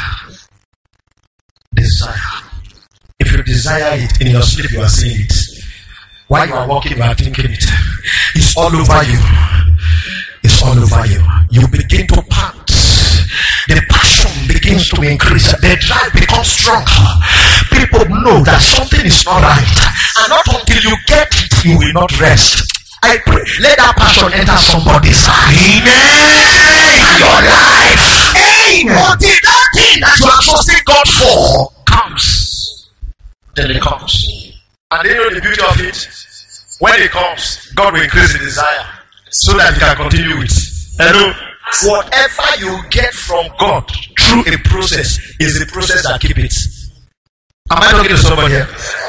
Desire. If you desire it in your sleep, you are seeing it. While you are walking, you are thinking it. It's all over you. It's all over you. You begin to pant. The passion begins to increase. The drive becomes stronger. People know that something is not right. And not until you get it, you will not rest. I pray, let that passion enter somebody's heart. Amen. Your life. Amen. Until that thing that you are trusting God for comes. Then it comes. And they know the beauty of it. When it comes, God will increase the desire so that you can continue it. Hello? Whatever you get from God through a process is the process that keeps it. Am I talking to somebody here?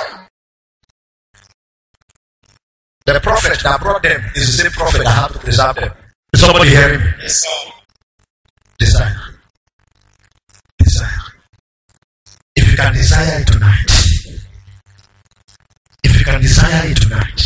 The prophet that brought them is the same prophet that had to preserve them. Is somebody hearing me? Yes, sir. Desire. Desire. If you can desire it tonight. If you can desire it tonight.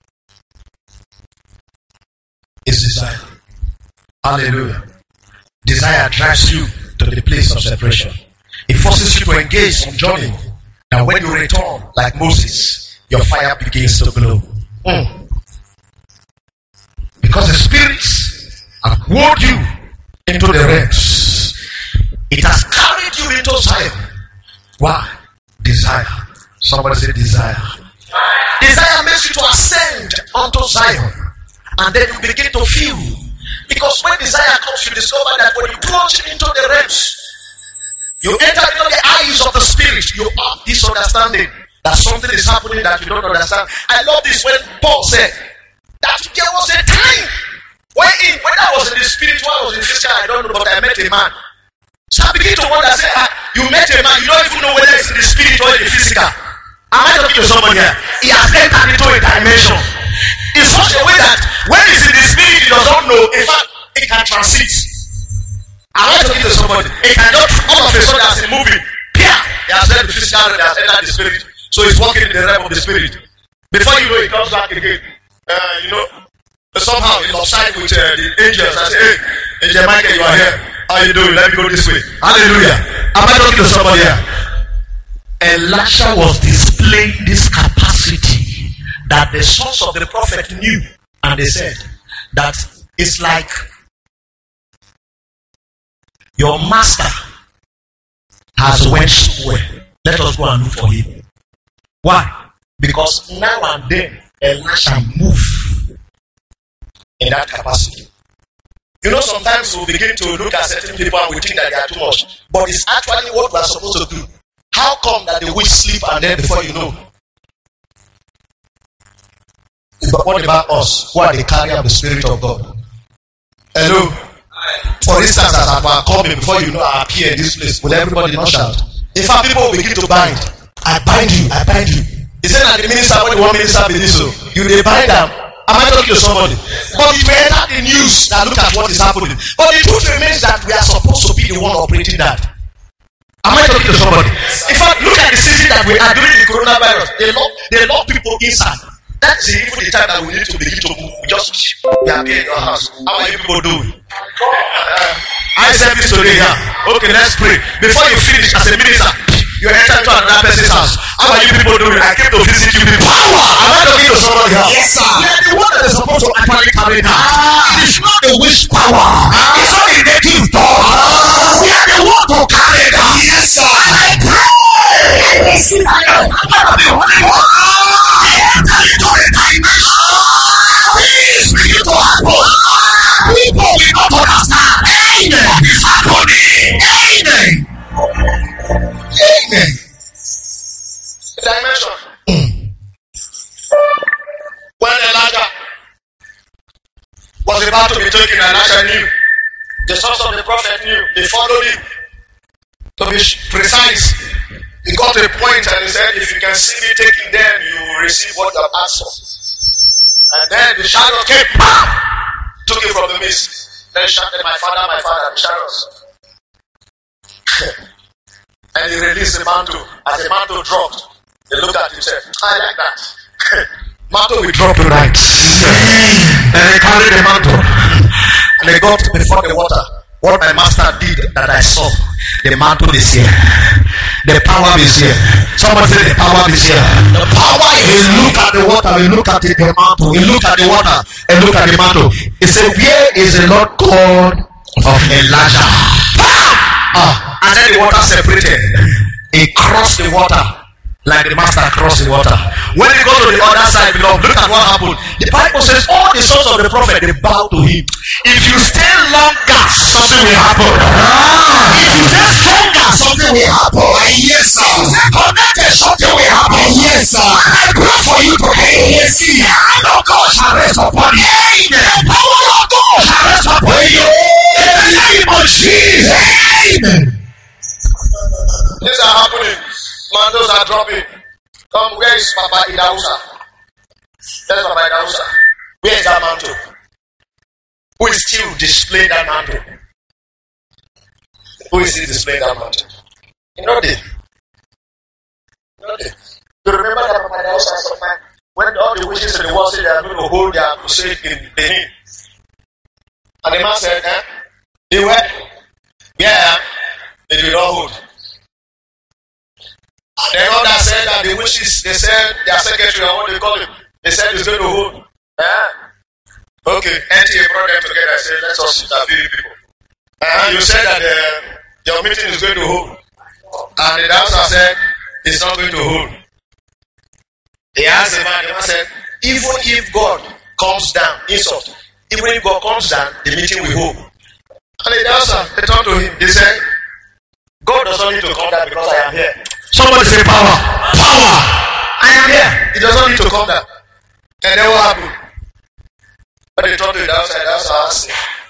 It's desire. Hallelujah. Desire drives you to the place of separation. It forces you to engage in journey. And when you return, like Moses, your fire begins to glow. Mm. Because the spirits have whirled you into the realms. It has carried you into Zion. Why? Desire. Somebody say desire. Desire makes you to ascend onto Zion. And then you begin to feel. Because when desire comes, you discover that when you plunge into the realms, you enter into the eyes of the spirit, you have this understanding that something is happening that you don't understand. I love this when Paul said that there was a time when, in, when I was in the spiritual, I was in the physical, I don't know, but I met a man. So I begin to wonder, say, ah, you met a man, you don't even know whether it's in the spirit or in the physical. Am I talking to somebody here? He has entered into a dimension in such a way that when he's in the spirit, he does not know. In fact, it can transit. Am I talking to somebody? It can just all of a sudden as a movie. Pia! He has left the physical and he has entered the spirit. So he's walking in the realm of the spirit. Before you know, he comes back again. Uh, you know, somehow he's offside with uh, the angels. I say, hey, Angel Michael, you are here. How you doing? Let me go this way. Hallelujah. Am I talking to somebody here? Elisha was displaying this capacity that the sons of the prophet knew, and they said that it's like your master has went somewhere. Let us go and look for him. Why? Because now and then Elisha move in that capacity. You know, sometimes we begin to look at certain people and we think that they are too much. But it's actually what we are supposed to do. How come that the witch sleep and then before you know? But what about us who are the carrier of the Spirit of God? Hello? For instance, as I am coming, before you know I appear in this place, will everybody not shout? In fact, people will begin to bind. I bind you, I bind you. He said that the minister, when the one minister believes so, you they bind them. Am I talking to somebody? But it will enter the news that look at what is happening. But the truth remains that we are supposed to be the one operating that. Am I talking to somebody? In fact, look at the season that we are during the coronavirus. They lock, they lock people inside. That's even the time that we need to begin to move. We just we are here in your house. How are you people doing? Uh, I said this today, yeah. Okay, let's pray. Before you finish as a minister, you enter into another person's house. How are you people doing? I came to visit you people. Power! Am I talking to somebody here? Yes, sir. We are the one that is supposed to actually carry it out. Ah, it's not the wish power. Ah, it's not the native dog. Ah, we are the one to carry it out. Yes, sir. I pray. Yes, sir. I'm going to be one. Please begin to happen. People will not understand. Amen. What is happening? Amen. Amen. Dimension. Mm. When Elijah was about to be taken, Elijah knew. The sons of the prophet knew. They followed him. To be precise, he got a point and he said, if you can see me taking them, you will receive what you have asked for. And then the shadow came, bam! Took it from the midst. Then shouted, my father, my father, the shadows. And he released the mantle. As the mantle dropped, they looked at him and said, I like that. Mantle will drop tonight. Then they carried the mantle. And they got before the water. What my master did that I saw, the mantle is here. The power is here. Somebody say the power is here. The power is here. He looked at the water, he looked at the mantle, he looked at the water, and looked at the mantle. He said, where is the Lord God of Elijah? Ah, and then the water separated. He crossed the water like the master crossed the water. When he got to the other side, beloved, look at what happened. The Bible says all the sons of the prophet, they bow to him. If you stay longer, something will happen. Ah. If you stay stronger, something will happen. Yes, sir. If you stay connected, something will happen. Yes, sir. And I pray for you today. Yes, sir. The hand of God shall rest upon you. Amen. The power of God shall rest upon you. In the name of Jesus. Amen. Things are happening. Mantles are dropping. Come, where is Papa Idausa? Where is Papa Idausa? Where is that mantle? Who is still displaying that mantle? Who is still displaying that mantle? You know this. You know this. You remember that Papa Idausa sometime when all the witches in the world said they are going to hold their crusade in Benin. And the man said, eh? They were? Yeah, they did not hold. And then others said that the witches, they said their secretary, or what they call him, they said he's going to hold. Yeah. Okay, N T A brought them together and said, let us interview people. And you said that uh, your meeting is going to hold. And the dancer said, it's not going to hold. He asked the man, the man said, even if God comes down, insult, even if God comes down, the meeting will hold. And the dancer, they turned to him, they said, God does not need to come down because I am here. Somebody say power. Power. I am here. It does not need to come down. And then what happened? When they turned to the outside, that's how I say.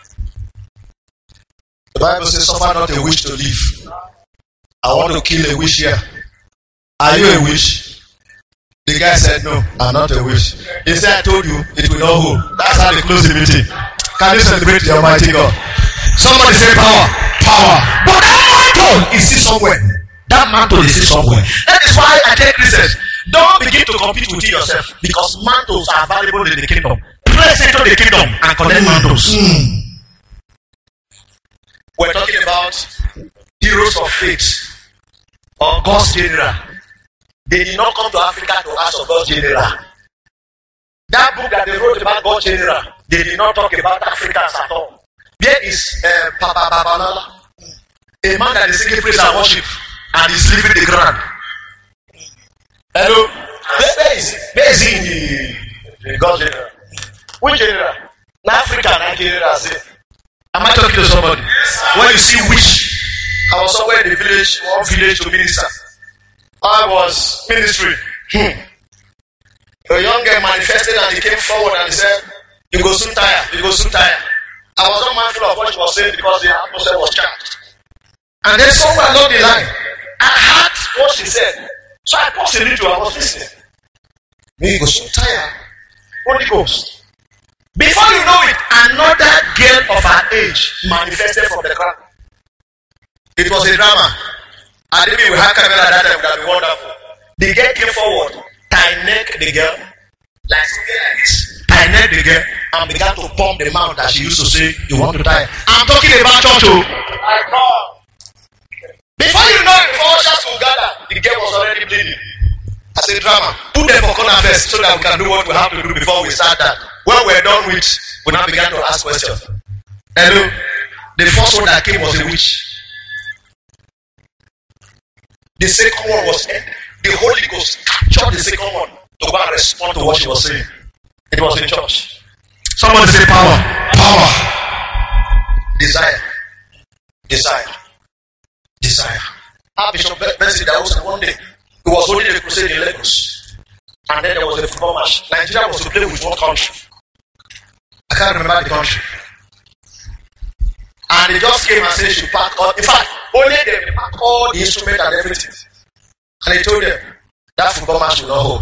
The Bible says, suffer not a wish to live. I want to kill a wish here. Are you a wish? The guy said, no, I'm not a wish. He said, I told you, it will not hold. That's how they close the meeting. Can you celebrate the Almighty God? Somebody say power. Power. But that mantle is still somewhere. That mantle is still somewhere. That is why I tell Christians, don't begin to compete with yourself, because mantles are valuable in the kingdom. Press into the kingdom and collect mm. mantles. Mm. We're talking about heroes of faith or God's general. They did not come to Africa to ask for God's general. That book that they wrote about God's general, they did not talk about Africans at all. There is uh, Papa Babalala, a man that is singing praise and worship. and he's leaving the ground. Hello? Where is he? Where is he in the, the God general? Which general? In Africa, Nigeria, I say. Am I talking to somebody? When you see witch, I was somewhere in the village, one village to minister. I was ministry. Hmm. A young girl manifested and he came forward and he said, you go soon tire, you go soon tire. I was not mindful of what she was saying because the atmosphere was charged. And then somewhere along the line, I heard what she said. So I paused a little, I was listening. You go soon tire. Holy Ghost. Before you know it, another girl of her age manifested from the crowd. It was a drama. I didn't we had camera that time, that would be wonderful. The girl came forward, tie neck the girl, like something like this. Tie neck the girl, and began to pump the mouth that she used to say, you want to die. I'm talking about church. My God. Before you know it, before ushers will gather, the girl was already bleeding. I said, drama. Put them for corner first so that we can do what we have to do before we start that. When we're done with, we now began to ask questions. Hello? The first one that came was a witch. The second one was the Holy Ghost captured the second one to go and respond to what she was saying. It was in church. Somebody say power. Power. Desire. Desire. Desire. Our Bishop Benson, that was one day. He was holding a crusade in Lagos. And then there was a football match. Nigeria was to play with one country. I can't remember the country. And they just came and said they should pack all. In fact, only them they pack all the instruments and everything. And they told them that football match will not hold.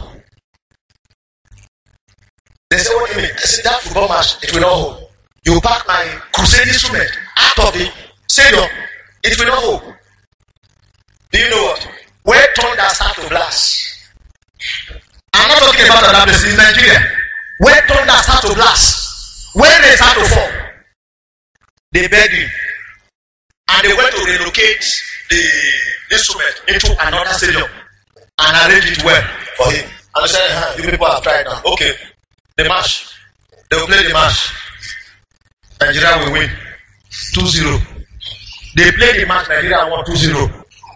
They said, what do you mean? I said, that football match, it will not hold. You pack my crusade instrument out of the stadium, it will not hold. Do you know what? Where thunder start to blast. I'm not talking about another place in Nigeria. Where thunder start to blast. Where they start to fall. They begged him. And they went to relocate the instrument into another stadium and arrange it well for him. And they said, huh, you people have tried now. Okay. The match. They will play the match. Nigeria will win. two zero. They played the match, Nigeria won two zero.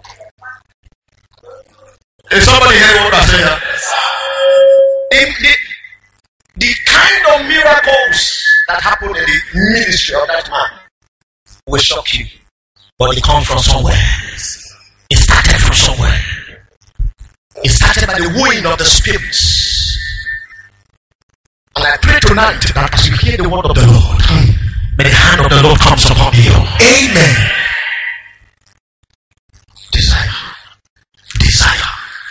Is somebody hearing what I'm saying? In the, the kind of miracles that happened in the ministry of that man will shock you. But it comes from somewhere. It started from somewhere. It started by the wooing of the spirits. And I pray tonight that as you hear the word of the Lord, may the hand of the Lord comes upon you. Amen. Desire. Desire.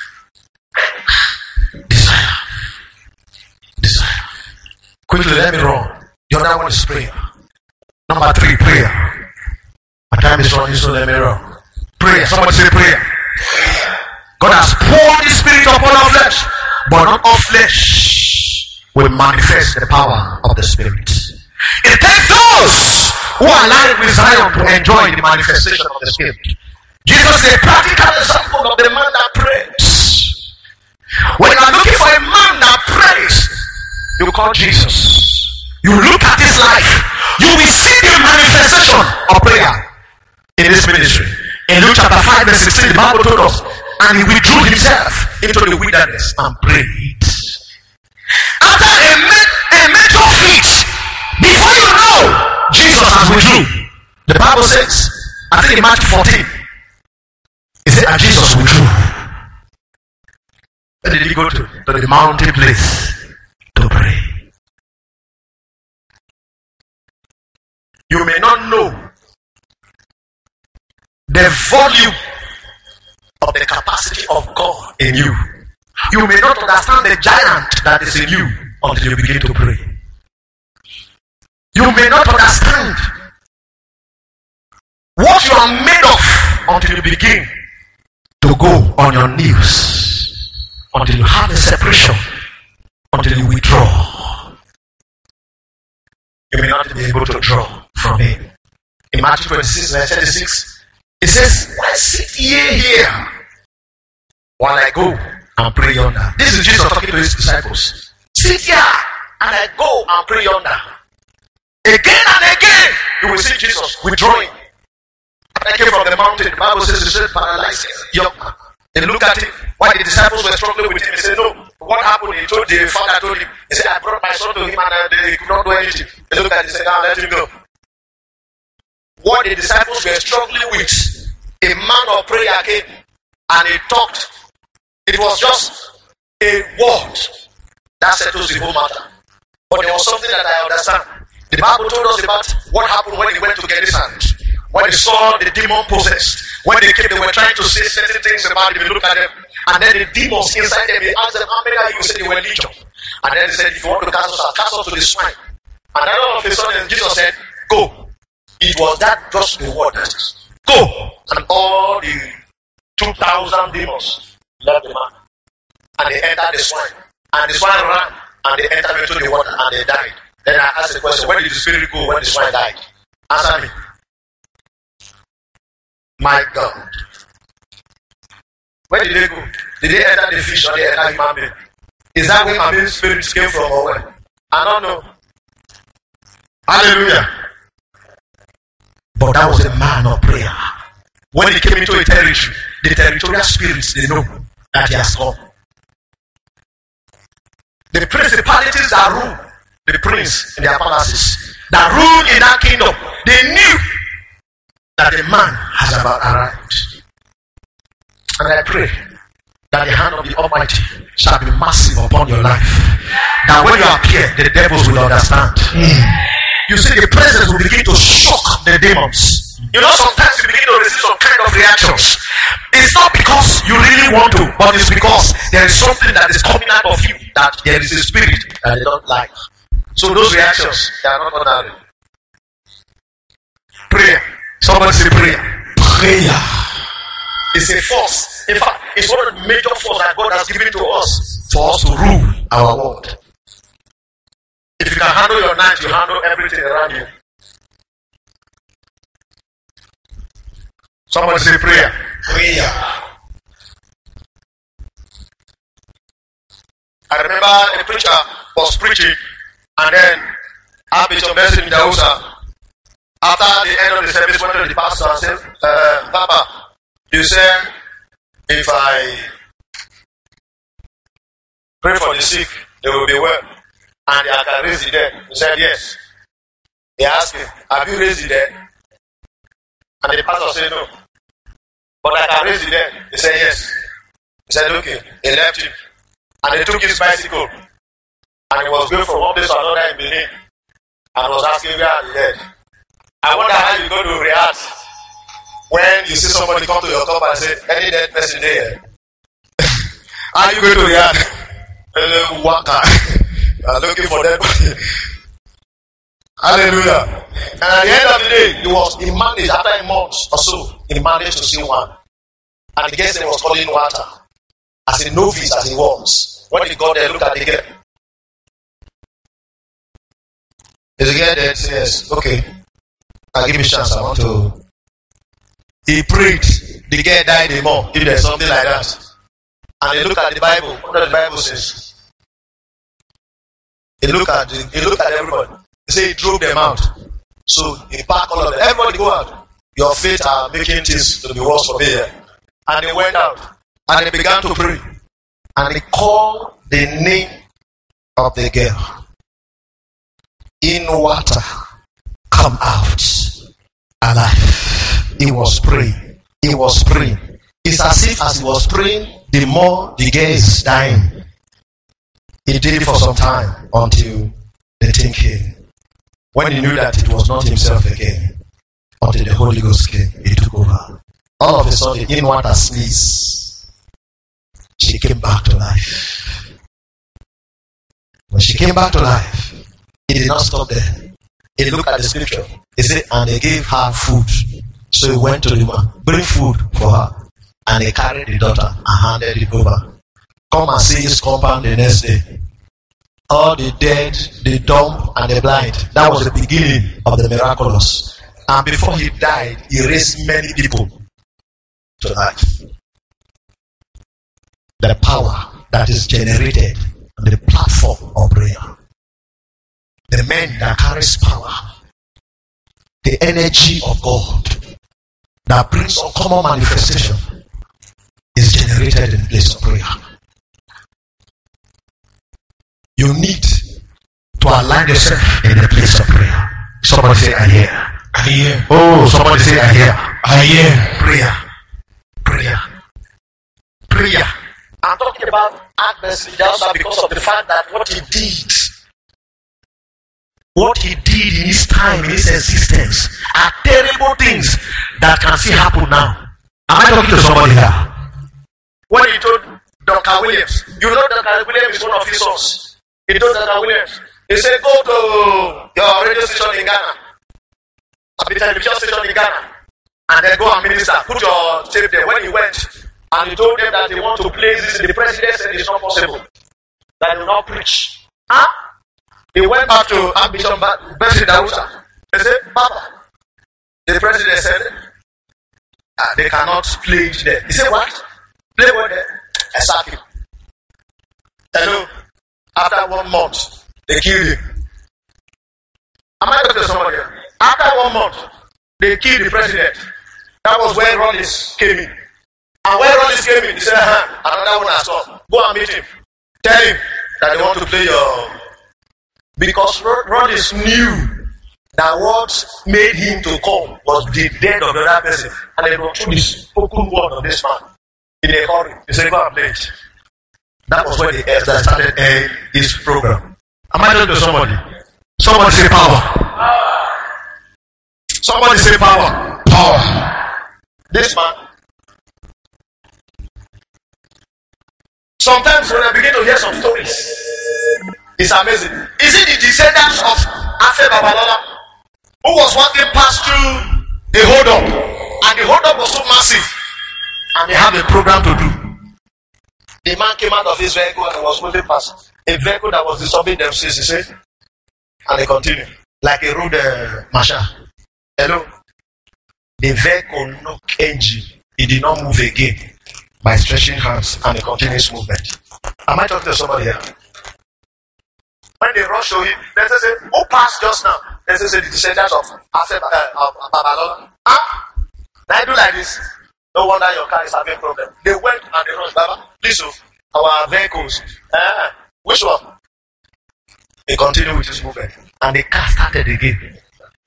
Desire. Desire. Quickly, let me run. The other one is prayer. Number three, prayer. My time is running, so let me run. Prayer. Somebody say prayer. God has poured His Spirit upon our flesh, but not all flesh will manifest the power of the Spirit. It takes those who are alive with Zion to enjoy the manifestation of the Spirit. Jesus is a practical example of the man that prays. When you are looking for a man that prays, you call Jesus. You look at his life, you will see the manifestation of prayer in this ministry. In Luke chapter five verse sixteen, the Bible told us, and he withdrew himself into the wilderness and prayed. After a, ma- a major feat, before you know, Jesus has withdrew. The Bible says, I think in Matthew fourteen, it said, and Jesus withdrew. Where did he go to? To the mountain place to pray. You may not know the volume of the capacity of God in you. You may not understand the giant that is in you until you begin to pray. You may not understand what you are made of until you begin to go on your knees, until you have a separation, until you withdraw. You may not be able to draw from Him. In Matthew twenty-six, verse thirty-six, it says, why sit ye here while I go and pray yonder? This is Jesus talking to his disciples. Sit here and I go and pray yonder. Again and again, you will see Jesus withdrawing. that came from the mountain. The Bible says he said paralyzed young man. They looked at him. Why the disciples were struggling with him. He said, no. What happened? He told the father told him. He said, I brought my son to him and uh, they could not do anything. They looked at him and said, now let him go. What the disciples were struggling with, a man of prayer came and he talked. It was just a word that settles the whole matter. But there was something that I understand. The Bible told us about what happened when he went to Genesaret. When they saw the demon possessed. When they came, they were trying to say certain things about him. They looked at them. And then the demons inside them, they asked them, how many are you? They said they were legion. And then they said, if you want to cast us out, cast us to the swine. And then all of a sudden, Jesus said, go. It was that just the word. Go. And all the two thousand demons left the man. And they entered the swine. And the swine ran. And they entered into the water. And they died. Then I asked the question, where did the spirit go when the swine died? Answer me. My God. Where did they go? Did they enter the fish or they enter human being? Is that where my being spirits came from or where? I don't know. Hallelujah. But that was a man of prayer. When he came into a territory, the territorial spirits, they know that he has come. The principalities that rule, the prince in their palaces, that rule in that kingdom, they knew that the man has about arrived. And I pray that the hand of the Almighty shall be massive upon your life. That when you appear, the devils will understand. Mm. You see, the presence will begin to shock the demons. You know, sometimes you begin to receive some kind of reactions. It's not because you really want to, but it's because there is something that is coming out of you, that there is a spirit that they don't like. So those reactions, they are not ordinary. Prayer. Somebody say prayer. Prayer. It's a force. In fact, it's one of the major forces that God has given to us for us to rule our world. If you can handle your night, you handle everything around you. Somebody say prayer. Prayer. I remember a preacher was preaching, and then Bishop Benson in Dausa, after the end of the service, went to the pastor and said, uh, Papa, you said, if I pray for the sick, they will be well. And I can raise the dead. He said, yes. He asked him, have you raised the dead? And the pastor said, no. But I can raise the dead. He said, yes. He said, okay. He left him. And he took his bicycle. And he was going from one place to another in Benin. And was asking, where are the dead? I wonder how you're going to react when you see somebody come to your club and say, any dead person there? How are you going to react? Hello, waka. You are looking for dead body. Hallelujah. And at the end of the day, he was he managed, after a month or so, he managed to see one. And the guest was calling water. As a novice as he was. When he got there, look at the girl. Is the girl there? Yes. Okay. I'll give me a chance. I want to. He prayed. The girl died a more. If there's something like that. And he looked at the Bible. What does the Bible says? He looked at the, he looked at everybody. He said he drove them out. So he packed all of them. Everybody go out. Your faith are making things to be worse for me here. And they went out. And they began to pray. And they called the name of the girl. In water, come out alive. He was praying. He was praying. It's as if as he was praying, the more the girl is dying. He did it for some time until the thing came. When he knew that it was not himself again, until the Holy Ghost came, he took over. All of a sudden, in water sneezed. She came back to life. When she came back to life, he did not stop there. He looked at the scripture. He said, and they gave her food. So he went to the man, bring food for her. And they carried the daughter and handed it over. Come and see his compound the next day. All the dead, the dumb, and the blind. That was the beginning of the miraculous. And before he died, he raised many people to life. The power that is generated on the platform of prayer. The man that carries power. The energy of God that brings uncommon manifestation is generated in the place of prayer. You need to align yourself in the place of prayer. Somebody say, I hear. I hear. Oh, somebody say, I hear. I hear. Prayer. Prayer. Prayer. I'm talking about Agnes Ijasa because of the fact that what he did, what he did in his time, in his existence, are terrible things that can still happen now. Am I talking to somebody here? When he told Doctor Williams, you know Doctor Williams is one of his sons. He told Doctor Williams, he said, go to your radio station in Ghana, a television station in Ghana, and then go and minister. Put your tape there. When he went, and he told them that they want to place this, the president said it's not possible. That they will not preach. Huh? He went back to Archbishop Benson Dawusa. He said, Papa, the president said, ah, they cannot play it there. He said, what? Play what there? I sacked him. Hello? After one month, they killed him. Am I talking to somebody? After one month, they killed the president. That was when Rollins came in. And when Rollins came in, he said, huh, another one has come. Go and meet him. Tell him that they want to play your... Because Rollins knew that what made him to come was the death of the other person. And they wrote through the spoken word of this man in a hurry. He said, go and play it. That was when they started uh, his program. Am I talking to somebody? Somebody say power. Somebody say power. Power. This man. Sometimes when I begin to hear some stories, it's amazing. Is it the descendants of Afe Babalola who was walking past through the hold up, and the hold up was so massive, and they have a program to do? The man came out of his vehicle and was moving past a vehicle that was disturbing them, he said, and they continued like a road uh, marshal. Hello, the vehicle no engine, it did not move again by stretching hands and a continuous movement. Am I talking to somebody here? When they rush to him, they say, who passed just now? They say, the descendants of Afe uh, Babalola. Huh? Now I do like this. No wonder your car is having a problem. They went and they rushed, Baba. Please, oh, our vehicles. Uh, which one? They continued with this movement. And the car started again.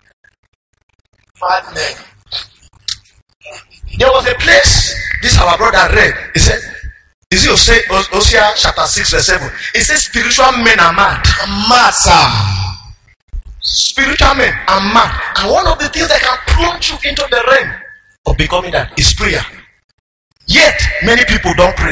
Five men. There was a place, this our brother read. He said, is it Hosea chapter six verse seven? It says spiritual men are mad. Mad, sir. Spiritual men are mad. And one of the things that can plunge you into the realm of becoming that is prayer. Yet, many people don't pray.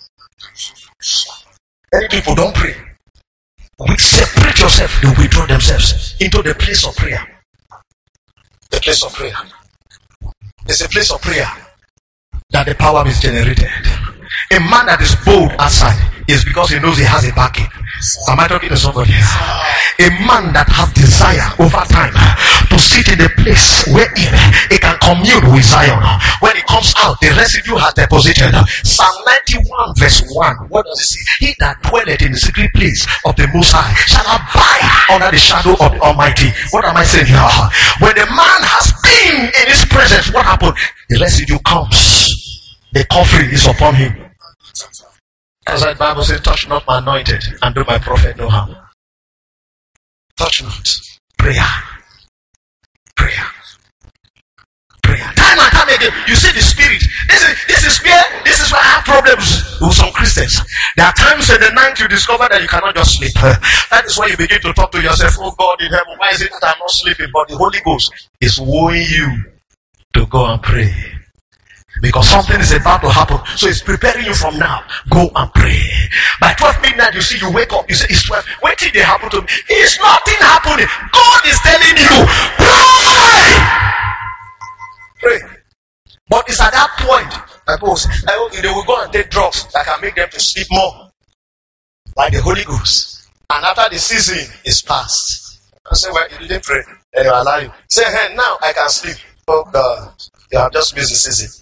Many people don't pray. We separate yourself, they withdraw themselves into the place of prayer. The place of prayer. It's a place of prayer that the power is generated. A man that is bold outside is because he knows he has a backing. Am I talking to somebody? A man that has desire over time to sit in a place where he, he can commune with Zion. When it comes out, the residue has deposited. Psalm ninety-one verse one. What does it say? He that dwelleth in the secret place of the Most High shall abide under the shadow of the Almighty. What am I saying here? When the man has been in his presence, what happened? The residue comes. The covering is upon him. As the Bible says, touch not my anointed and do my prophet no harm. Touch not. Prayer. Prayer. Prayer. Time and time again, you see the spirit. This is this is where this is why I have problems with some Christians. There are times in the night you discover that you cannot just sleep. That is why you begin to talk to yourself, oh God in heaven, why is it that I'm not sleeping? But the Holy Ghost is wooing you to go and pray. Because something is about to happen. So it's preparing you from now. Go and pray. By twelve midnight, you see, you wake up. You say, it's twelve. Wait till they happen to me. It's nothing happening. God is telling you, pray. Pray. But it's at that point, I suppose, they will go and take drugs that can make them to sleep more. Like the Holy Ghost. And after the season is past, I say, well, you didn't pray. Then they will allow you. Say, hey, now I can sleep. Oh God, you have just missed the season.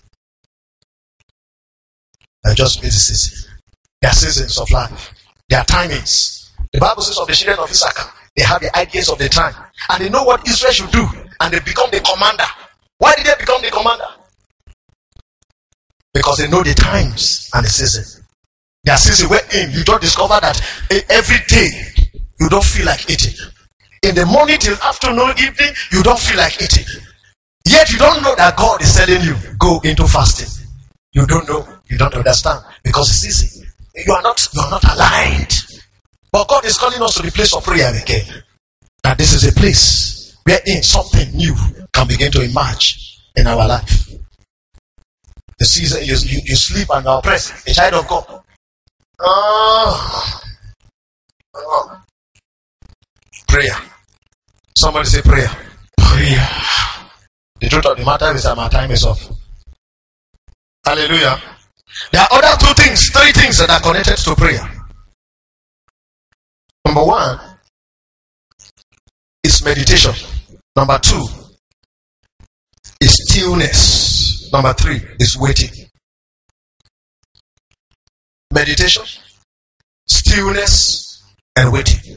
I just missed the season. There are seasons of life. There are timings. The Bible says of the children of Issachar, they have the ideas of the time. And they know what Israel should do. And they become the commander. Why did they become the commander? Because they know the times and the season. There are seasons wherein you don't discover that every day you don't feel like eating. In the morning till afternoon, evening, you don't feel like eating. Yet you don't know that God is telling you, go into fasting. You don't know. You don't understand. Because it's easy. You are not, you are not aligned. But God is calling us to the place of prayer again. That this is a place wherein something new can begin to emerge in our life. The season you, you, you sleep and are oppressed, a child of God. Oh. Oh. Prayer. Somebody say prayer. Prayer. The truth of the matter is that my time is off. Hallelujah. There are other two things, three things that are connected to prayer. Number one is meditation. Number two is stillness. Number three is waiting. Meditation, stillness, and waiting.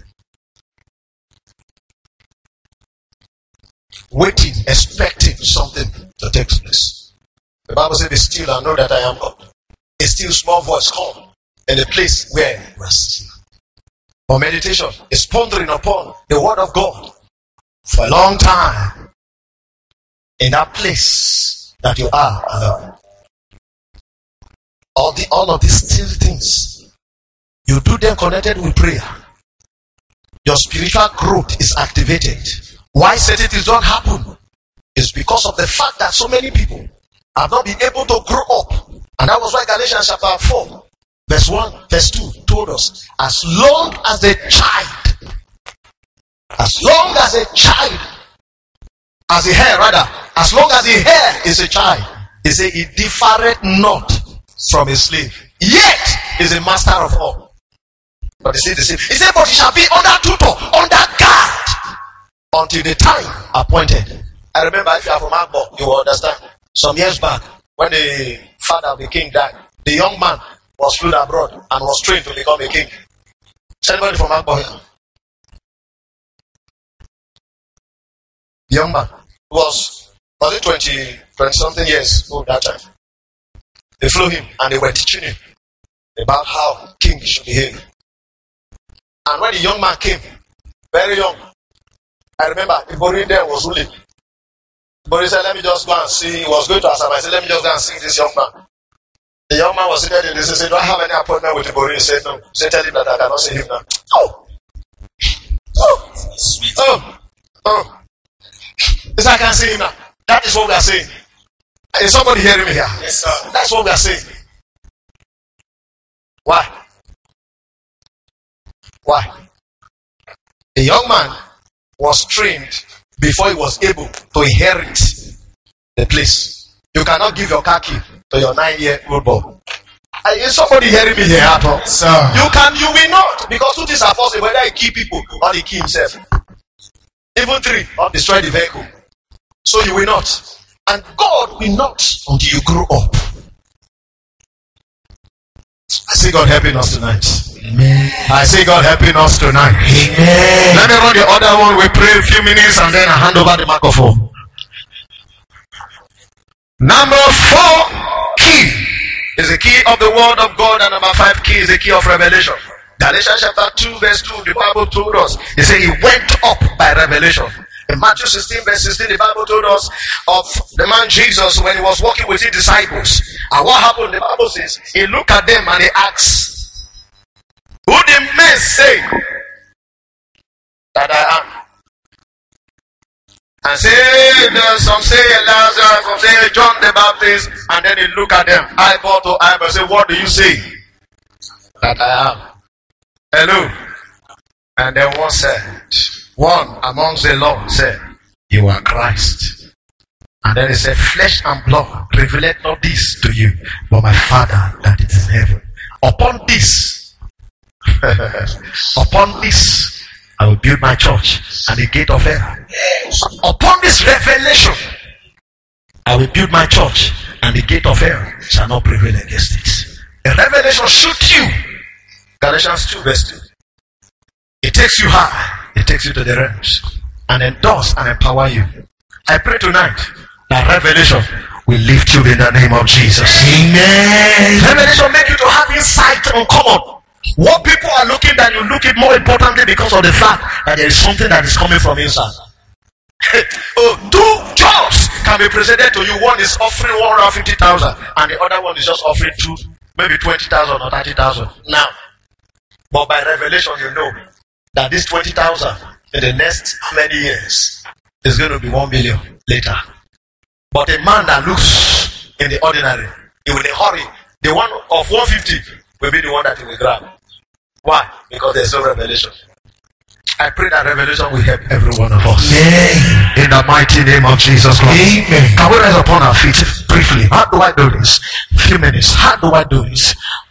Waiting, expecting something to take place. The Bible says, be still and know that I am God. A still small voice come in the place where you are still. For meditation is pondering upon the word of God for a long time in that place that you are alone. All the all of these still things, you do them connected with prayer. Your spiritual growth is activated. Why certain things don't happen? It's because of the fact that so many people have not been able to grow up. And that was why Galatians chapter four, verse one, verse two told us, as long as a child, as long as a child, as a hair rather, as long as a hair is a child, he said, he differeth not from a slave, yet is a master of all. But he said the same. He said, but he shall be under tutor, under guard, until the time appointed. I remember, if you are from Agbo, you will understand. Some years back, when the father of the king died, the young man was flew abroad and was trained to become a king. Is anybody from Agbo here? The young man was, was it twenty, twenty something years old that time. They flew him and they were teaching him about how king should behave. And when the young man came, very young, I remember the Bori there was ruling. Bori said, let me just go and see. He was going to Asaba. I said, let me just go and see this young man. The young man was seated in this. He said, do I have any appointment with the Bori? He said, no. He said, tell him that I cannot see him now. Oh! Oh! Sweet. Oh! Oh! He said, I can't see him now. That is what we are saying. Is somebody hearing me here? Yes, sir. That's what we are saying. Why? Why? The young man was trained before he was able to inherit the place. You cannot give your car key to your nine-year-old boy. Is somebody hearing me here at all? Sir. You can, you will not, because two things are possible, whether he key people or he key himself. Even three, or destroy the vehicle. So you will not. And God will not until you grow up. I see God helping us tonight. Amen. I see God helping us tonight. Amen. Let me run the other one. We pray a few minutes and then I hand over the microphone. Number four, key is the key of the word of God, and number five, key is the key of revelation. Galatians chapter two, verse two, the Bible told us, he said he went up by revelation. In Matthew sixteen, verse sixteen, the Bible told us of the man Jesus when he was walking with his disciples. And what happened? The Bible says, he looked at them and he asked, who the men say that I am? And say, some say Elijah, some say John the Baptist, and then he looked at them, eyeball to eyeball, say, what do you say that I am? Hello. And then one said, one amongst the Lord said, you are Christ. And then he said, flesh and blood revealed not this to you, but my Father that is in heaven. Upon this, upon this, I will build my church and the gate of hell. Upon this revelation, I will build my church and the gate of hell shall not prevail against it. The revelation shoot you. Galatians two verse two. It takes you high. It takes you to the realms and endorse and empower you. I pray tonight that revelation We lift you in the name of Jesus. Amen. Revelation make you to have insight uncommon. What people are looking at, you look it more importantly because of the fact that there is something that is coming from inside. Oh, two jobs can be presented to you. One is offering one hundred fifty thousand and the other one is just offering two, maybe twenty thousand or thirty thousand. Now, but by revelation you know that this twenty thousand in the next many years is going to be one million later. But a man that looks in the ordinary, he will in a hurry. The one of one hundred fifty will be the one that he will grab. Why? Because there's no revelation. I pray that revelation will help every one of us. Amen. In the mighty name of Jesus Christ. Amen. Can we rise upon our feet briefly? How do I do this? A few minutes. How do I do this?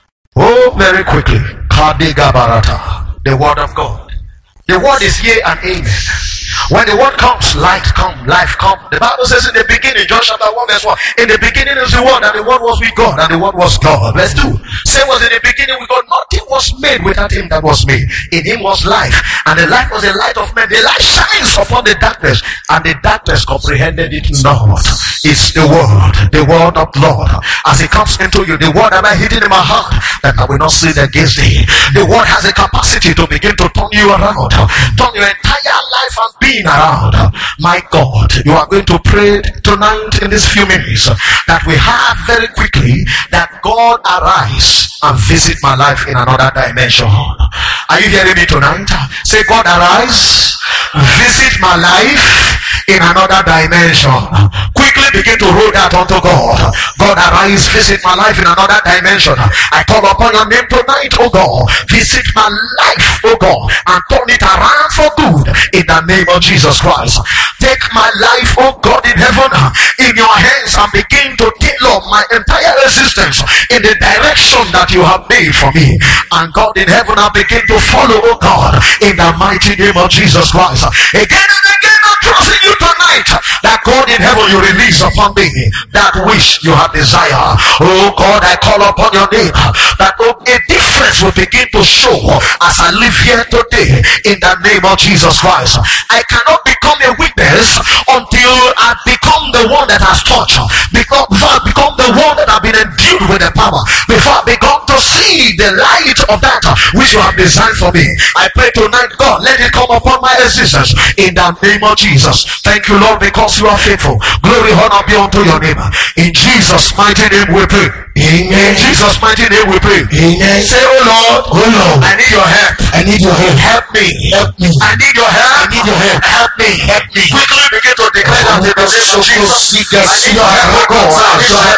Oh, very quickly. Kadiga Barata. The word of God. The word is yea and amen. When the word comes, light come, life come. The Bible says in the beginning, John chapter one verse one, in the beginning is the word, and the word was with God, and the word was God. Verse two, same was in the beginning with God. Nothing was made without him that was made. In him was life, and the life was the light of men. The light shines upon the darkness, and the darkness comprehended it not. It's the word, the word of Lord. As it comes into you, the word am I hidden in my heart, that I will not sin against thee. The word has a capacity to begin to turn you around, turn your entire life and being around. My God, you are going to pray tonight in these few minutes that we have very quickly that God arise and visit my life in another dimension. Are you hearing me tonight? Say, God arise, visit my life in another dimension. Quickly begin to roll that onto God. God arise, visit my life in another dimension. I call upon your name tonight, oh God. Visit my life, oh God, and turn it around for good in the name of Jesus Christ. Take my life, oh God, in heaven, in your hands, and begin to tailor my entire existence in the direction that you have made for me. And God in heaven, I begin to follow, oh God, in the mighty name of Jesus Christ. Again and again, I'm trusting you tonight that God in heaven, you release upon me that wish you have desire. Oh God, I call upon your name that oh, a difference will begin to show as I live here today in the name of Jesus Christ. I cannot become a witness until I become the one that has touched, before I become the one that have been endued with the power, before I become to see the light of that which you have designed for me. I pray tonight, God, let it come upon my existence in the name of Jesus. Thank you, Lord, because you are faithful. Glory, honor be unto your name. In Jesus' mighty name we pray. Amen. In Jesus' mighty name we pray. Amen. Say, oh Lord, oh Lord, I need your help. I need your help. Help me. Help me. I need your help. I need your help. Help me. Help me. Quickly begin to declare that in the name of Jesus. I need your help, oh God. I need your help.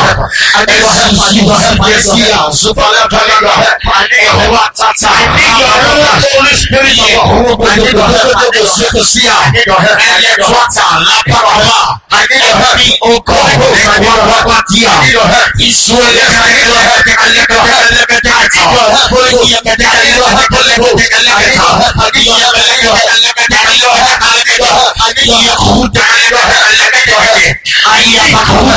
I need your help. I need your help. I need your help. I need your help. I need your help. I need your help. Holy Spirit. I need your help. I need your help. I need your help. I need your help. I need your help. Oh God. I need your help. I need your help. Israel. I need your help. I need your help. I need your help. I need your help. I need your help. I need your help. I need your help. I need your help. I need your help. I need your help. I need your help. I need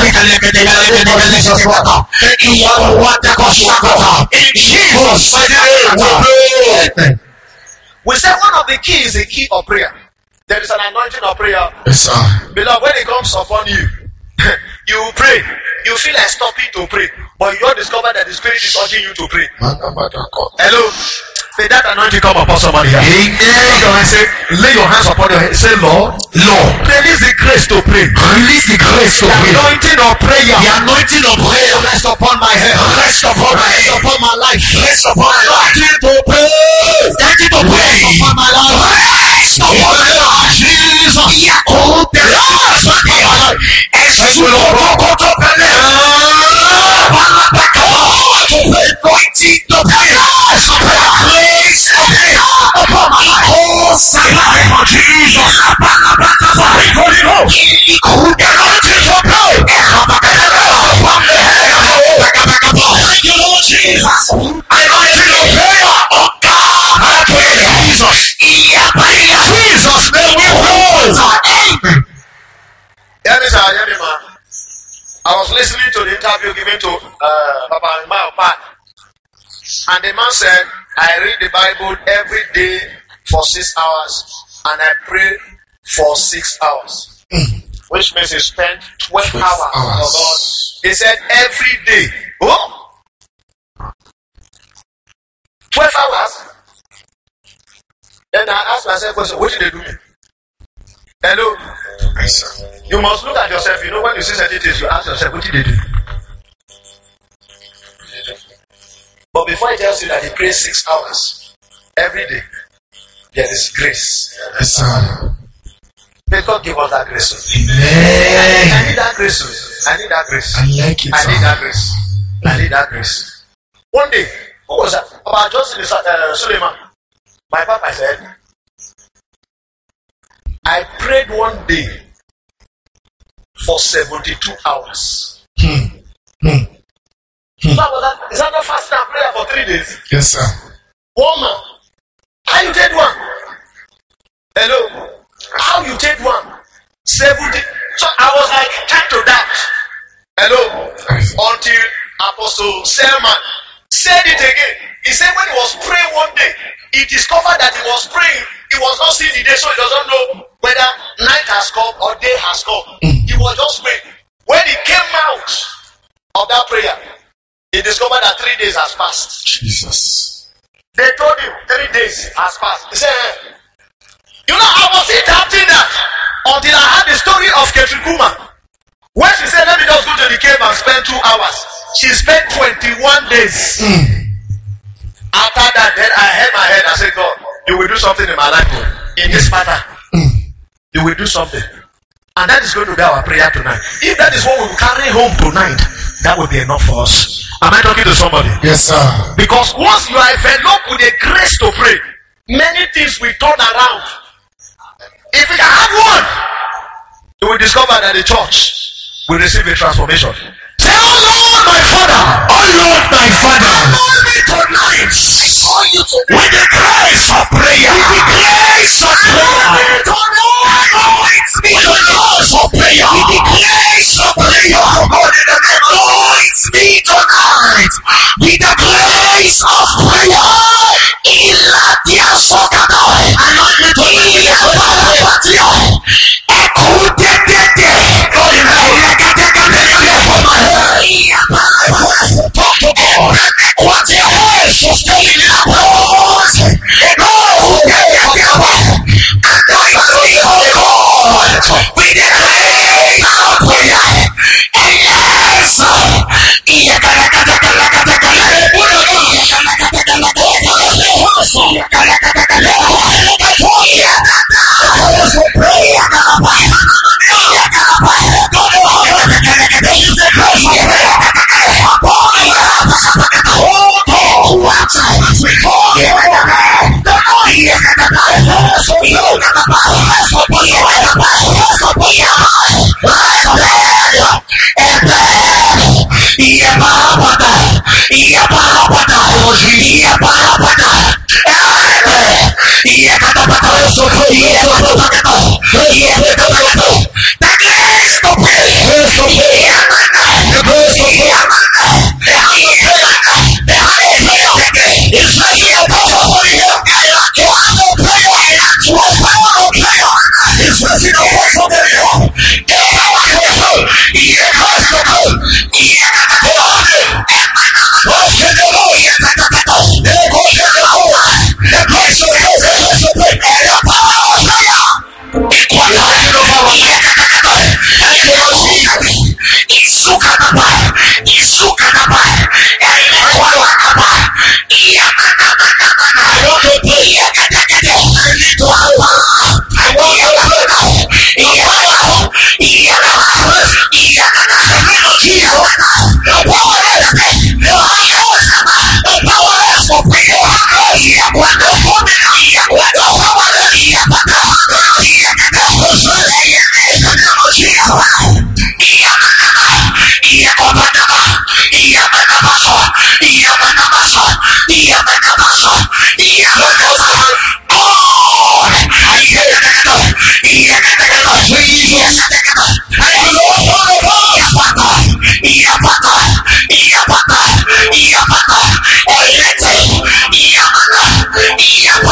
your help. Thank you, Lord. In Jesus' name. We say one of the keys is the key of prayer. There is an anointing of prayer. Yes, sir. Beloved, when it comes upon you, you pray. You feel like stopping to pray, but you don't discover that the Spirit is urging you to pray. Hello? May that anointing come upon somebody here. Amen. Say, lay your hands upon your head. Say, Lord, Lord, release the grace to pray. Release the grace to The pray. anointing of prayer. The anointing of prayer. Rest upon my head. Rest upon my Rest head. upon my life. Rest upon my life. Anointing to pray. Anointing to pray. Rest upon my life. Rest upon my life. Jesus. Oh, the Lord, my life. Thank you, Lord. Anointing to pray. Grace to pray. Upon my life. Oh, Salam of Jesus. Holy Ghost. Anointing to pray. Thank you, Lord Jesus. Anointing to pray. Oh God, I pray. Jesus. Jesus, may we pray. Amen. Hear me, sir. Hear me, man. I was listening to the interview given to uh, Papa Mao, and the man said, I read the Bible every day for six hours and I pray for six hours. Mm. which means he spent twelve, twelve hours, hours for God. He said every day. Oh, twelve hours. Then I asked myself question, what did they do me? Hello? Yes, sir. You must look at yourself. You know, when you see certain things, you ask yourself, what did they do? But before he tells you that he prays six hours every day, there is grace. Yes, sir. May God give us that grace. Amen. I, I need that grace. I need that grace. I like it. I need that grace. I need that grace. One day, what was that? About Joseph uh, Suleiman. My papa said, I prayed one day for seventy-two hours. Hmm. Hmm. So was that, is that not fasting and prayer for three days? Yes, sir. One man. How you did one? Hello? How you did one? seventy. So I was like trying to doubt. Hello? Until Apostle Selman said it again. He said when he was praying one day, he discovered that he was praying. He was not seeing the day, so he doesn't know whether night has come or day has come. He was just praying. When he came out of that prayer, he discovered that three days has passed. Jesus. They told him three days has passed. He said, you know, I was still doubting that until I heard the story of Ketrikuma. When she said, let me just go to the cave and spend two hours. She spent twenty-one days. Mm. After that, then I held my head and said, God, you will do something in my life in this matter. Mm. You will do something. And that is going to be our prayer tonight. If that is what we will carry home tonight, that will be enough for us. Am I talking to somebody? Yes, sir. Because once you are enveloped with a grace to pray, many things will turn around. If we can have one, you will discover that the church will receive a transformation. Say, oh Lord, my Father. Oh Lord, my Father. Call me tonight. I call you tonight. With the grace of prayer. With the grace of prayer. Anoint me with the grace of prayer. With the grace of prayer. Anoint me tonight. With the grace of prayer. Ilatia sokada. Anoint me tonight. Ekudedede. God in heaven. Talk to God. What your hands sustain in our words. And all who get together. Anoint me, oh God. With the grace of prayer. And yes.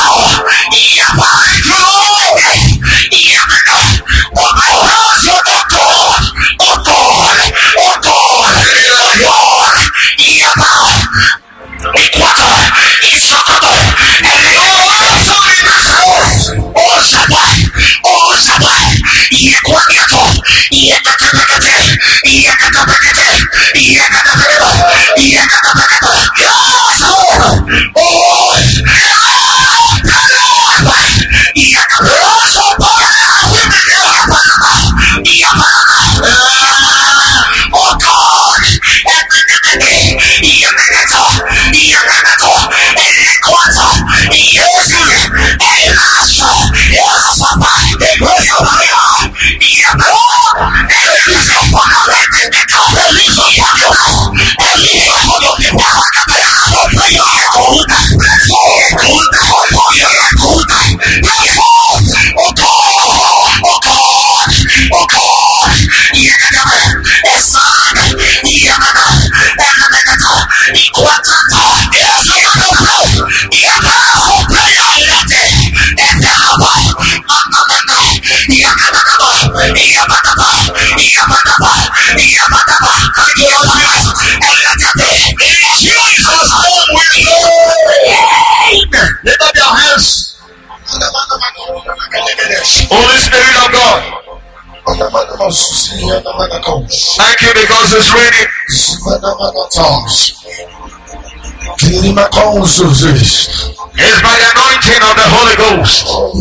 Your Oh God, Holy Spirit of God, thank you because it's raining. It's by the anointing of the Holy Ghost.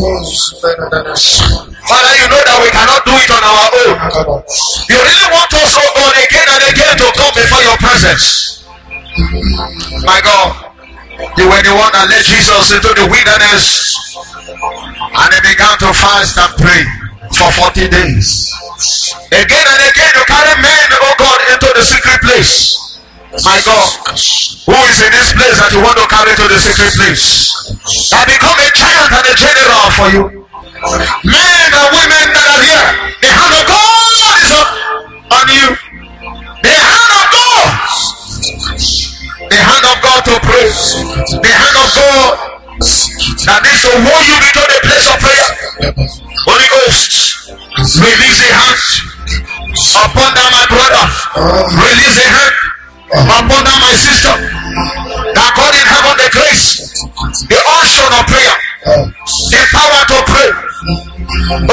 Father, you know that we cannot do it on our own. You really want us, oh God, again and again to come before your presence. My God, you were the one that led Jesus into the wilderness, and he began to fast and pray for forty days. Again and again you carry men, oh God, into the secret place. My God, who is in this place that you want to carry to the secret place? That become a giant and a general for you. Men and women that are here, the hand of God is up on you. The hand of God, the hand of God to pray, the hand of God that needs to hold you into the place of prayer. Holy Ghost, release a hand upon that my brother, release a hand upon that my sister, that God in heaven, the grace, the unction of prayer, the power to pray. Oh,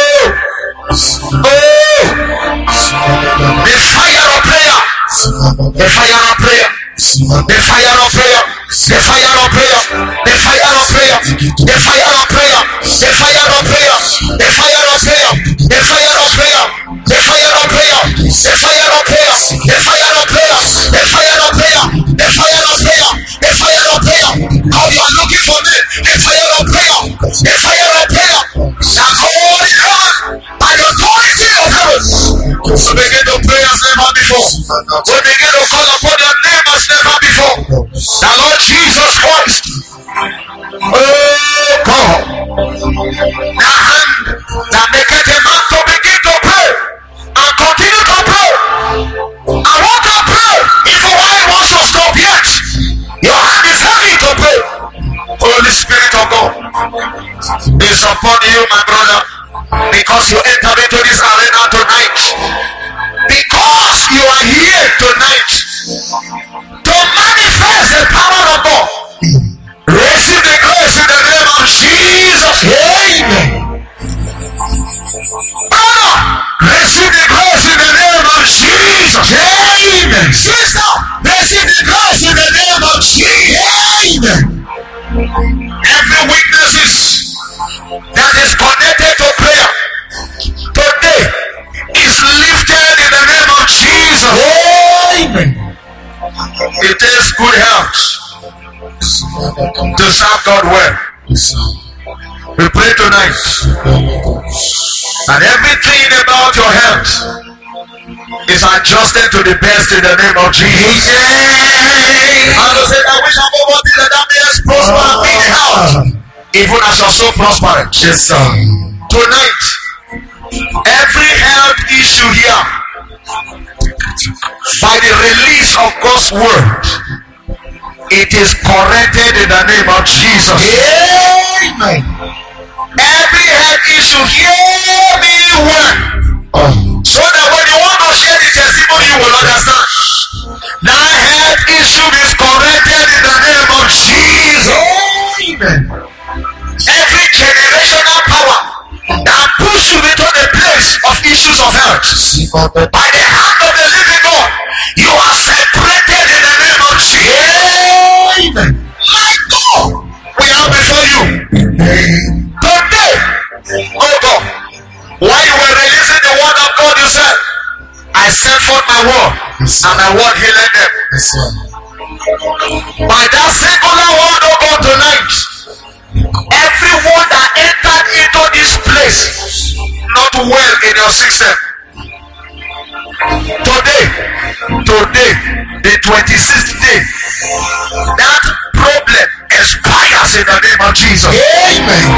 oh, the fire of prayer, the fire of prayer, the fire of prayer, the fire of prayer, the fire of prayer, the fire of prayer, the fire of prayer, the fire of prayer, the fire of prayer, the fire of prayer, the fire of prayer, the fire of prayer, the fire of prayer, the fire of prayer, the fire of prayer. How you are looking for me? The fire of prayer, the fire of prayer. That God in heaven, by the authority of heaven, we begin to pray as never before. We begin to call upon your name as never before. The Lord Jesus Christ. Oh God, the hand that maketh a man to begin to pray and continue to pray. I want to pray even while he wants to stop yet. Your hand is heavy to pray. Holy Spirit of God is upon you, my brother, because you entered into this arena tonight. Because you are here tonight to manifest the power of God. Receive the grace in the name of Jesus. Amen. Brother, receive the grace in the name of Jesus. Amen. Sister, receive the grace in the name of Jesus. Amen. Every weaknesses that is connected to prayer today is lifted in the name of Jesus. Amen. It is good health to serve God well. We pray tonight and everything about your health is adjusted to the best in the name of Jesus. And to say that we shall go on till that mayest prosper and be in health, even as your soul prospereth. Yes, sir. Tonight, every health issue here, by the release of God's word, it is corrected in the name of Jesus. Amen. Every health issue, hear me well, oh. So that when you want to share the testimony, you will understand. That health issue is corrected in the name of Jesus. Amen. Every generational power that push you into the place of issues of health, by the hand of the living God, you are separated in the name of Jesus. Amen. My God, we are before you. Amen. While you were releasing the word of God, you said, I sent forth my word, yes, and my word healed them. Yes, sir. By that singular word, oh God, tonight, everyone that entered into this place not well in your system, today, today, the twenty-sixth day, that problem expires in the name of Jesus. Amen.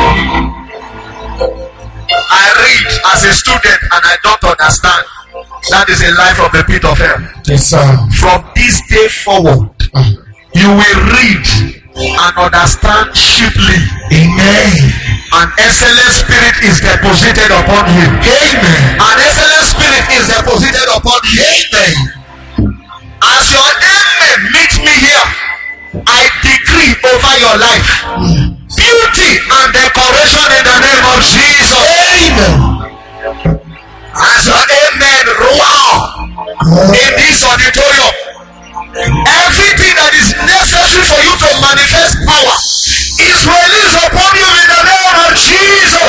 I read as a student and I don't understand. That is a life of the pit of hell. Yes, sir. From this day forward, you will read and understand cheaply. Amen. An excellent spirit is deposited upon you. Amen. An excellent spirit is deposited upon you. Amen. As your amen meet me here, I decree over your life beauty and decoration in the name of Jesus. Amen. As your amen roar in this auditorium, everything that is necessary for you to manifest power is released upon you in the name of Jesus.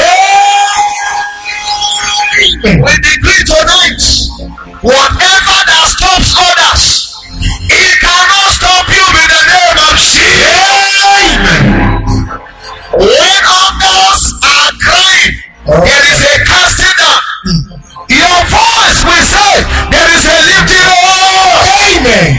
We decree tonight, whatever that stops others, it cannot stop you in the name of Jesus. When others are crying, there is a casting down. Your voice will say, there is a lifting up. Amen.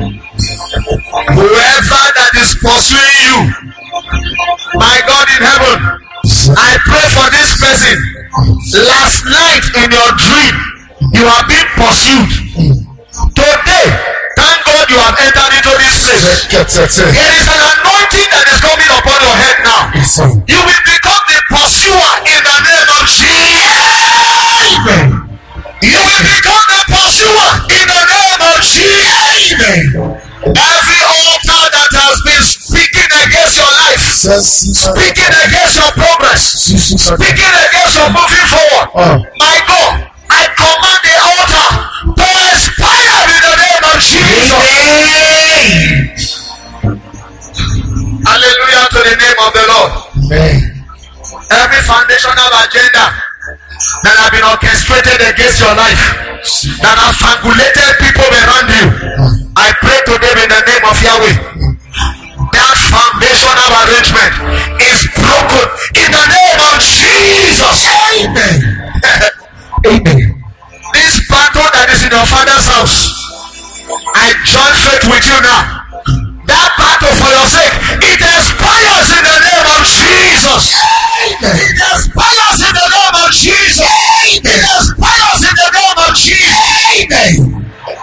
Whoever that is pursuing you, my God in heaven, I pray for this person. Last night in your dream, you have been pursued. Today, thank God you have entered into this place. There is an anointing that is coming upon your head now. You will become the pursuer in the name of Jesus. Amen. You will become the pursuer in the name of Jesus. Amen. Every altar that has been speaking against your life, speaking against your progress, speaking against your moving forward, Oh. my God, I command the altar to expire in the name of Jesus. Hallelujah to the name of the Lord. Amen. Every foundational agenda that have been orchestrated against your life, that have strangulated people around you, I pray to them in the name of Yahweh. That foundational arrangement is broken in the name of Jesus. Amen. Amen. This battle that is in your father's house, I join faith with you now. That battle for your sake, it expires in the name of Jesus. Amen. It expires in the name of Jesus. It expires in the name of Jesus. Amen.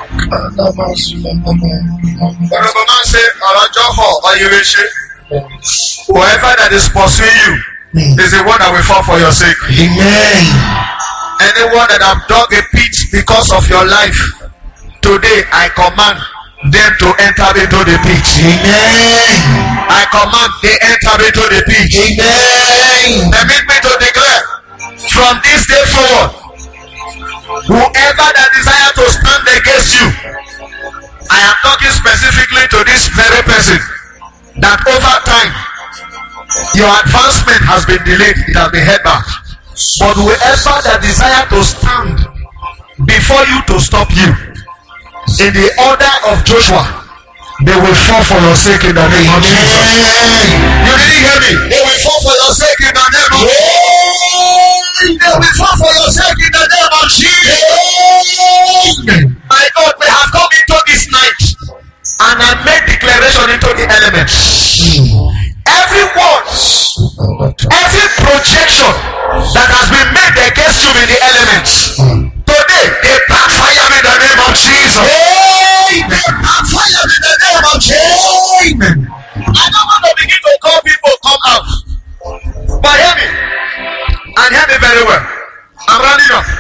Whoever that is pursuing you is the one that will fall for your sake. Amen. Anyone that have dug a pit because of your life, today I command them to enter into the pit. Amen. I command they enter into the pit. Amen. Permit me to declare from this day forward, whoever that desire to stand against you, I am talking specifically to this very person, that over time your advancement has been delayed, it has been held back. But whoever that desire to stand before you to stop you, in the order of Joshua, they will fall for your sake in the name of Jesus. You didn't hear me? They will fall for your sake in the name of Jesus. They will fall for your sake in the name of Jesus. My God, we have come into this night and I made declaration into the elements. Every word, every projection that has been made against you in the elements, today they backfire in the name of Jesus. Amen. Backfire in the name of Jesus. Amen. I don't want to begin to call people come out, but hear me and hear me very well. I'm running up.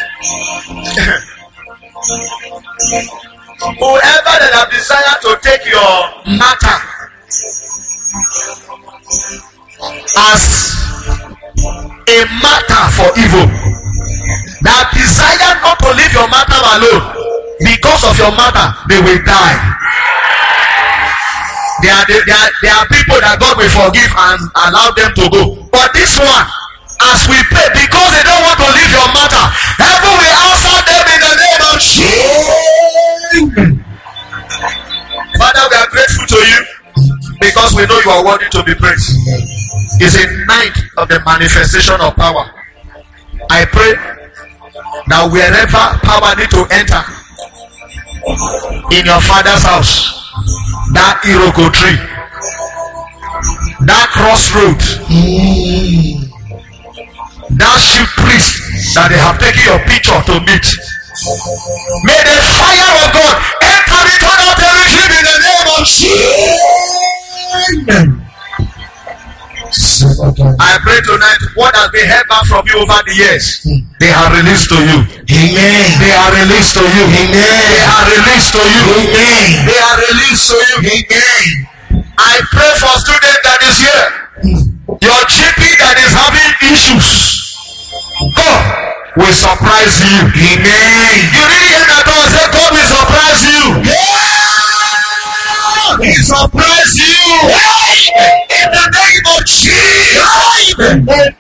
Whoever that have decided to take your matter as a matter for evil, that desire not to leave your matter alone, because of your matter they will die. There are, there are, there are people that God will forgive and allow them to go, but this one, as we pray, because they don't want to leave your matter, heaven will answer them in the name of Jesus. Father, we are grateful to you because we know you are worthy to be praised. It's a night of the manifestation of power. I pray that wherever power need to enter in your father's house, that iroko tree, that crossroad, that chief priest that they have taken your picture to meet, may the fire of God enter into that territory in the name of Jesus. I pray tonight, what has been held back from you over the years, they are released to you. Amen. They are released to you. Amen. They are released to you. Amen. They are released to you. Amen. I pray for student that is here. Your G P that is having issues, God will surprise you. Amen. You really hear that God say God will surprise you. God will surprise you. In the name of Jesus.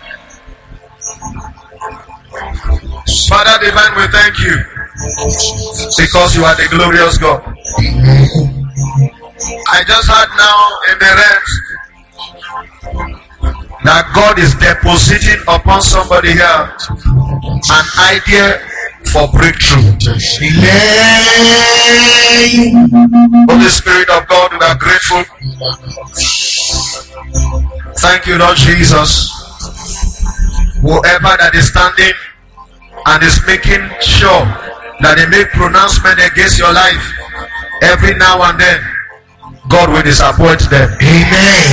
Father divine, we thank you because you are the glorious God. I just heard now in the realms that God is depositing upon somebody here an idea for breakthrough. Amen. Holy Spirit of God, we are grateful. Thank you, Lord Jesus. Whoever that is standing and is making sure that they make pronouncement against your life, every now and then God will disappoint them. Amen.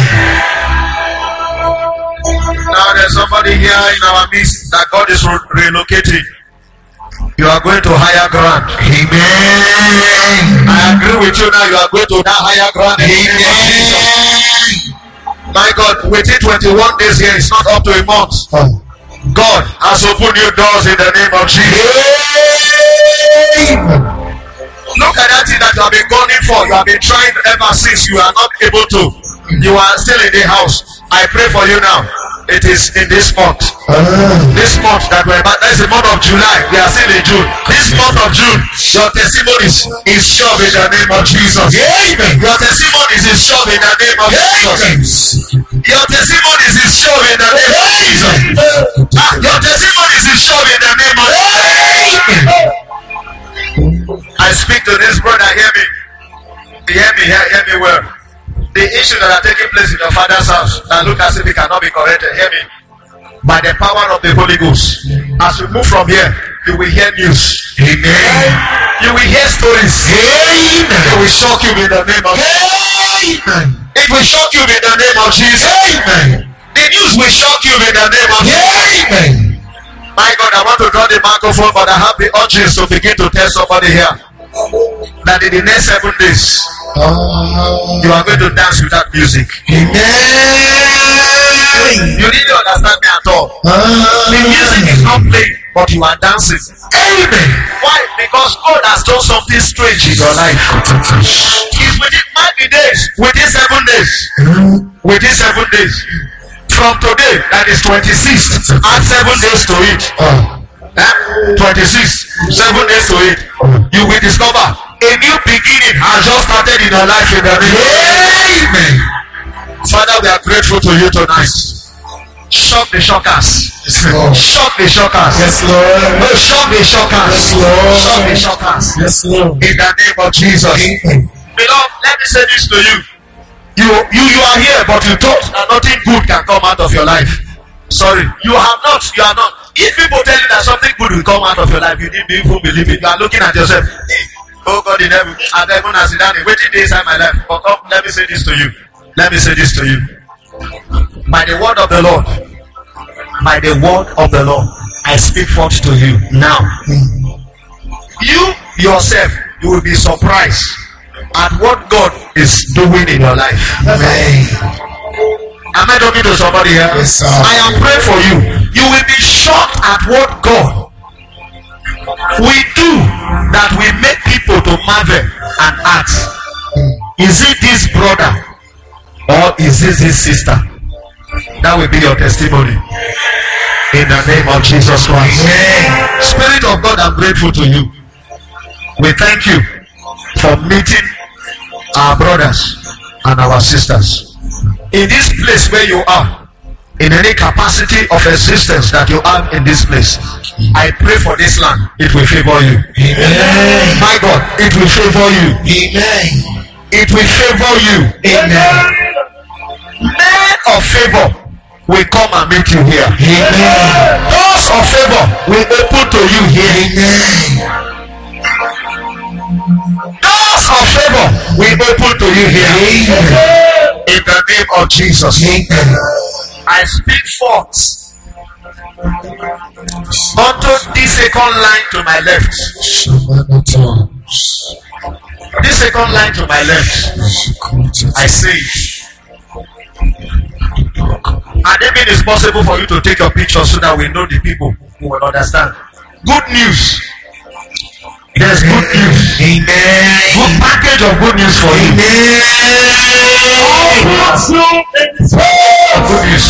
Now there's somebody here in our midst that God is re- relocating. You are going to higher ground. Amen. I agree with you now. You are going to that higher ground. Amen. My God, within twenty-one days here, it's not up to a month. Oh. God has opened new doors in the name of Jesus. Amen. Look at that thing that you have been going for. You have been trying ever since. You are not able to. You are still in the house. I pray for you now. It is in this month. Uh. This month that we're about, that's the month of July. We are still in June. This month of June, your testimonies is sure in the name of Jesus. Amen. Your testimonies is sure in the name of Jesus. Your testimonies is sure in the name of Jesus. Ah, your testimonies is sure in the name of Jesus. I speak to this brother. Hear me. Hear me. Hear, hear me well. The issues that are taking place in your father's house that look as if it cannot be corrected, hear me. By the power of the Holy Ghost, as you move from here, you will hear news. Amen. You will hear stories. Amen. It will shock you in the name of Jesus. Amen. It will shock you in the name of Jesus. Amen. The news will shock you in the name of Jesus. Amen. My God, I want to draw the microphone, but I have the urges to begin to tell somebody here that in the next seven days, Uh, you are going to dance without music. Amen. You didn't understand me at all. Uh, The music is not playing, but you are dancing. Amen. Why? Because God has done something strange in your life. It's within ninety days, within seven days, within seven days. From today, that is twenty-sixth, add seven days to it. Uh, Eh? twenty-six, seven days to it. You will discover a new beginning has just started in your life in the name. Amen. Father, we are grateful to you tonight. Shock the shockers. Yes, Lord. Shock the shockers. Yes, Lord. No, shock the shockers. Yes, Lord. Shock the shockers. Yes, Lord. In the name of Jesus. Amen. Beloved, let me say this to you. You, you, you are here, but you thought that nothing good can come out of your life. Sorry, you have not. You are not. If people tell you that something good will come out of your life, you didn't even believe it. You are looking at yourself. Oh God in heaven, and heaven has done it. Waiting days inside my life. But come, let me say this to you. Let me say this to you. By the word of the Lord, by the word of the Lord, I speak forth to you now. You yourself, you will be surprised at what God is doing in your life. Amen. Am I talking to somebody here? Yes, sir. I am praying for you. You will be shocked at what God will do that will make people to marvel and ask, is it this brother or is this this sister? That will be your testimony. In the name of Jesus Christ. Amen. Spirit of God, I'm grateful to you. We thank you for meeting our brothers and our sisters in this place where you are, in any capacity of existence that you have in this place. I pray for this land, it will favor you. Amen. My God, it will favor you. Amen. It will favor you. Amen. Men of favor will come and meet you here. Amen. Doors of favor will open to you here. Amen. Doors of favor will open to you here. Amen. In the name of Jesus. Amen. I speak forth unto this second line to my left. This second line to my left. I say and even it's possible for you to take your picture so that we know the people who will understand. Good news. There's good news. Amen. Good package of good news for you. Amen. Good news.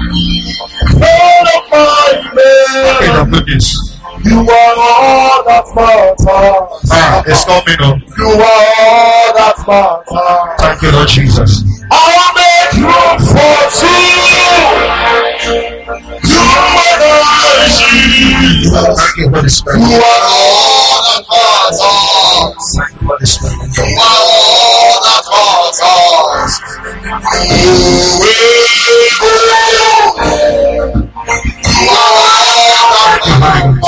Package of good news. You are all that matters. Ah, it's coming up. You are all that matters. Thank you, Lord Jesus. I'll make room for two. You are Jesus. Thank you, Holy Spirit. You are all that matters. Thank you, Holy Spirit. You are all that matters. You are all that matters.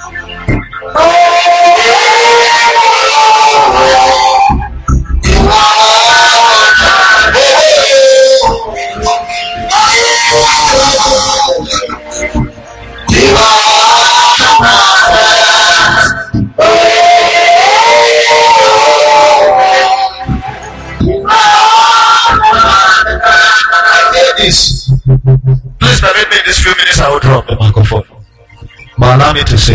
Please permit me in these few minutes. I will drop the microphone. But allow me to say,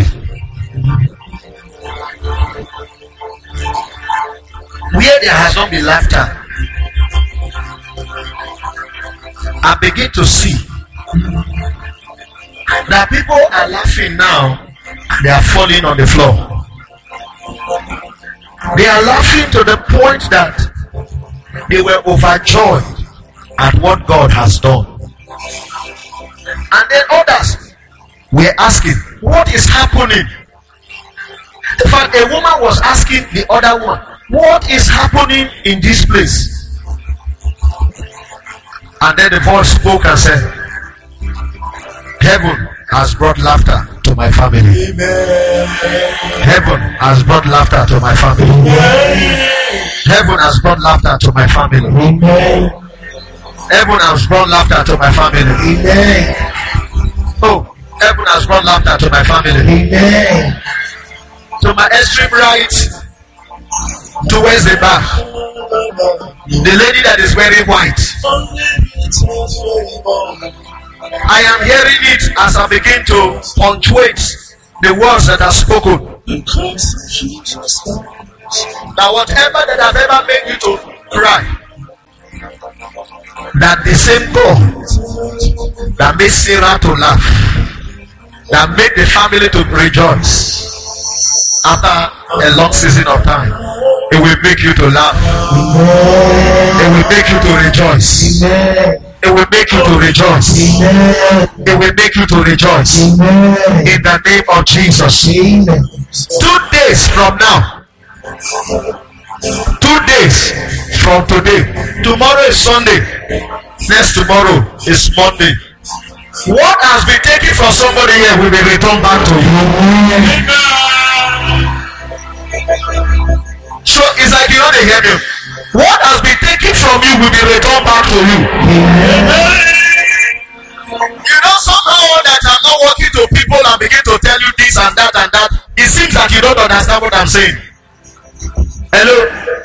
where there has not been laughter, I begin to see that people are laughing now and they are falling on the floor. They are laughing to the point that they were overjoyed at what God has done. And then others were asking, what is happening? In fact, a woman was asking the other one, what is happening in this place? And then the voice spoke and said, heaven has brought laughter to my family. Amen. Heaven has brought laughter to my family. Amen. Heaven has brought laughter to my family. Amen. Heaven has brought laughter to my family. Amen. Oh, heaven has brought laughter to my family. Amen. To my extreme right, towards the back, the lady that is wearing white. I am hearing it as I begin to punctuate the words that are spoken. That whatever that have ever made you to cry, that the same God that made Sarah to laugh, that made the family to rejoice after a long season of time, it will make you to laugh. It will make you to rejoice. It will make you to rejoice. It will make you to rejoice. In the name of Jesus. Two days from now, two days from today, tomorrow is Sunday, next tomorrow is Monday. What has been taken from somebody here will be returned back to you. So it's like you don't hear me. What has been taken from you will be returned back to you. You know, somehow that I'm not walking to people and begin to tell you this and that and that, it seems like you don't understand what I'm saying. Hello?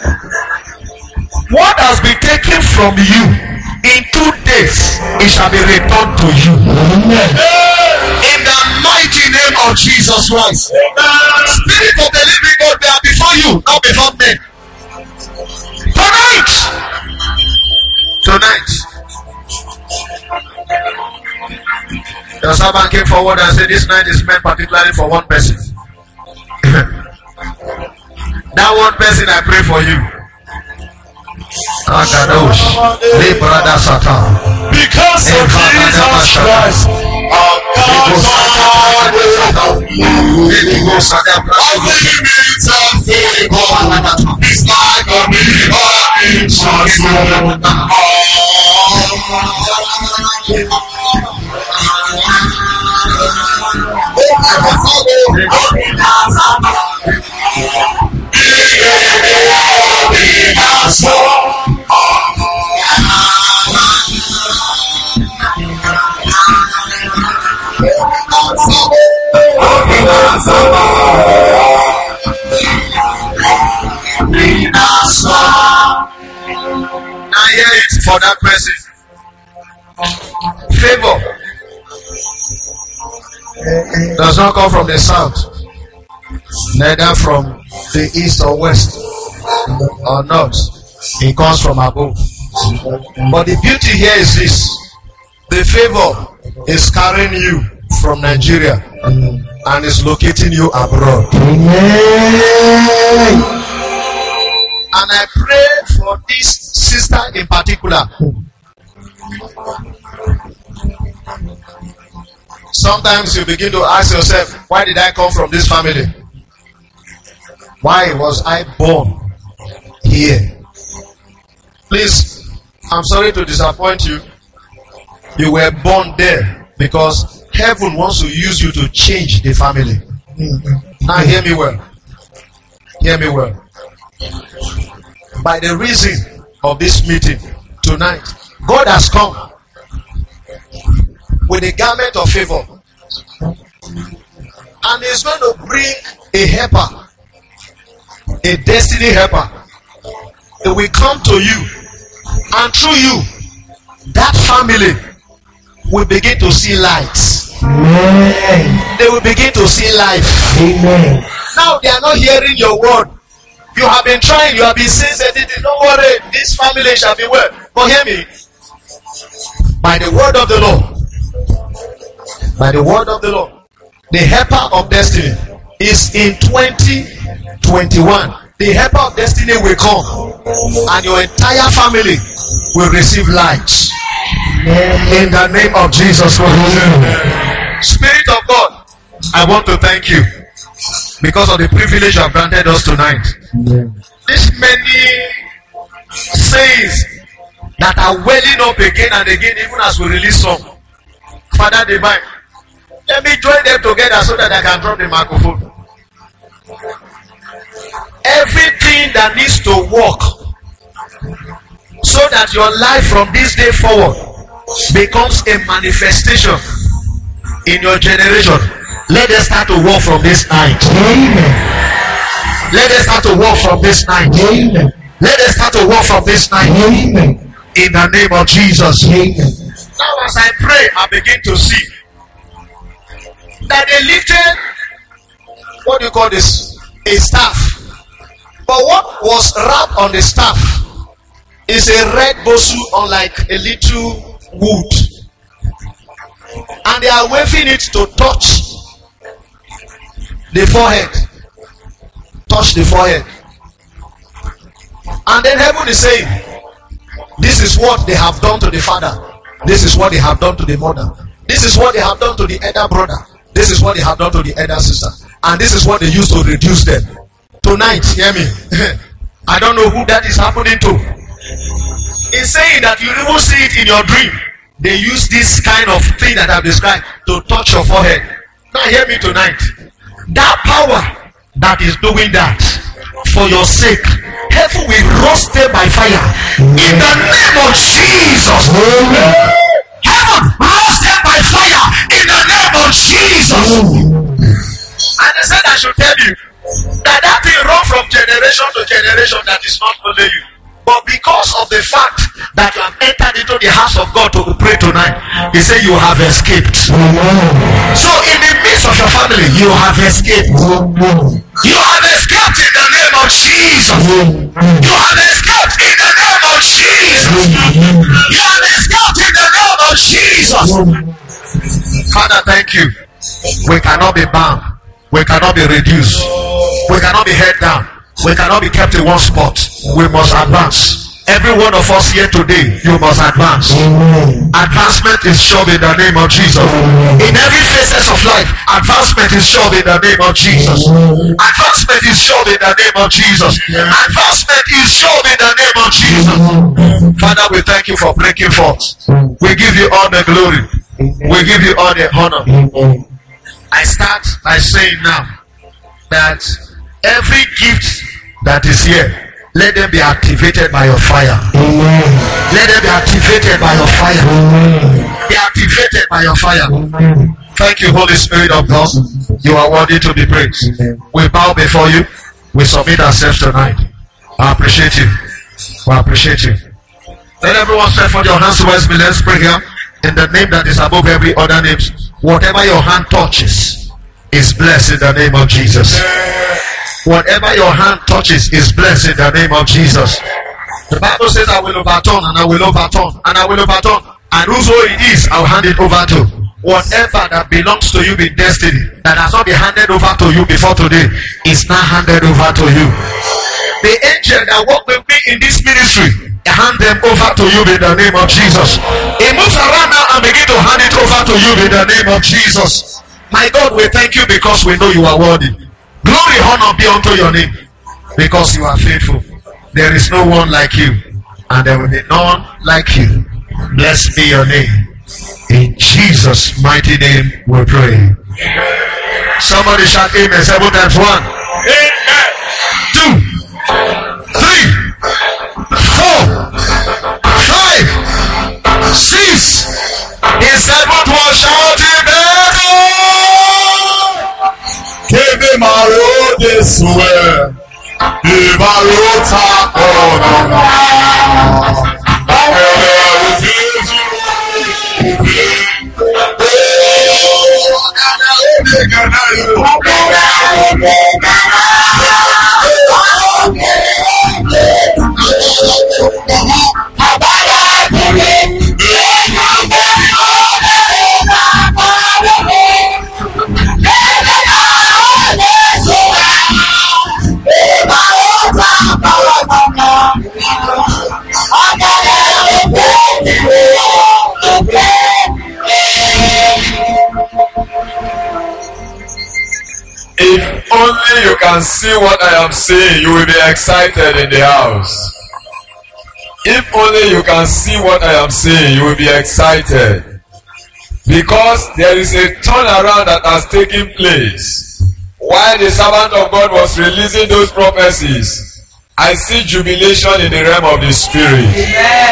What has been taken from you in two days, it shall be returned to you. In the mighty name of Jesus Christ. Spirit of the living God, they are before you, not before men. Tonight, tonight, Your servant came forward and said, this night is meant particularly for one person. That one person, I pray for you. Because of Jesus Christ, our God, it's like a river in Now here it's for that person. Favor does not come from the south, neither from the east or west or north. It comes from above. But the beauty here is this: the favor is carrying you from Nigeria and is locating you abroad. And I pray for this sister in particular. Sometimes you begin to ask yourself, why did I come from this family? Why was I born here? Please, I'm sorry to disappoint you. You were born there because heaven wants to use you to change the family. Now hear me well. Hear me well. By the reason of this meeting tonight, God has come with a garment of favor, and is going to bring a helper, a destiny helper. It will come to you, and through you, that family will begin to see lights. Amen. They will begin to see life. Amen. Now they are not hearing your word. You have been trying, you have been saying certain things. Don't worry, this family shall be well. But hear me. By the word of the Lord, by the word of the Lord, the helper of destiny is in twenty twenty-one. The helper of destiny will come, and your entire family will receive light. In the name of Jesus Christ. Spirit of God, I want to thank you because of the privilege you have granted us tonight. These many sayings that are welling up again and again, even as we release some. Father Divine, let me join them together so that I can drop the microphone. Everything that needs to work so that your life from this day forward becomes a manifestation in your generation, let us start to work from this night. Amen. Let us start to work from this night. Amen. Let us start to work from this night. Amen. In the name of Jesus. Amen. Now as I pray, I begin to see that they lifted, what do you call this? A staff. But what was wrapped on the staff is a red bosu on like a little wood. And they are waving it to touch the forehead. Touch the forehead. And then heaven is saying, this is what they have done to the father. This is what they have done to the mother. This is what they have done to the elder brother. This is what they have done to the elder sister. And this is what they use to reduce them. Tonight, hear me. I don't know who that is happening to. It's saying that you even see it in your dream. They use this kind of thing that I've described to touch your forehead. Now hear me tonight. That power that is doing that for your sake, heaven will roast them by fire. In the name of Jesus. Heaven roast them by fire. In the name of Jesus. And I said I should tell you that that thing run from generation to generation that is not only you. But because of the fact that you have entered into the house of God to pray tonight, he said you have escaped. So in the midst of your family, you have escaped. You have escaped in the name of Jesus. You have escaped in the name of Jesus. You have escaped in the name of Jesus. Father, thank you. We cannot be bound. We cannot be reduced. We cannot be held down. We cannot be kept in one spot. We must advance. Every one of us here today, you must advance. Amen. Advancement is sure in the name of Jesus. Amen. In every phases of life, advancement is sure in the name of Jesus. Amen. Advancement is sure in the name of Jesus. Amen. Advancement is sure in the name of Jesus. Amen. Father, we thank you for breaking forth. Amen. We give you all the glory. Amen. We give you all the honor. Amen. I start by saying now that every gift that is here, let them be activated by your fire. Amen. Let them be activated by your fire. Amen. Be activated by your fire. Amen. Thank you, Holy Spirit of God. You are worthy to be praised. Amen. We bow before you. We submit ourselves tonight. I appreciate you. We appreciate you. Let everyone stretch for your hands towards me. Let's pray here. In the name that is above every other name. Whatever your hand touches is blessed in the name of Jesus. Amen. Whatever your hand touches is blessed in the name of Jesus. The Bible says, I will overturn and I will overturn and I will overturn. And whoso it is, I'll hand it over to. Whatever that belongs to you in destiny, that has not been handed over to you before today, is now handed over to you. The angel that walk with me in this ministry, hand them over to you in the name of Jesus. He moves around now and begin to hand it over to you in the name of Jesus. My God, we thank you because we know you are worthy. Glory, honor be unto your name, because you are faithful. There is no one like you, and there will be none like you. Blessed be your name. In Jesus' mighty name we pray. Somebody shout amen seven times. One, amen. Two, three, four, five, six. The seventh one, shout amen. Kebe maro desue, ibaro takona. If only you can see what I am saying, you will be excited in the house. If only you can see what I am saying, you will be excited. Because there is a turnaround that has taken place. While the servant of God was releasing those prophecies, I see jubilation in the realm of the Spirit. Amen.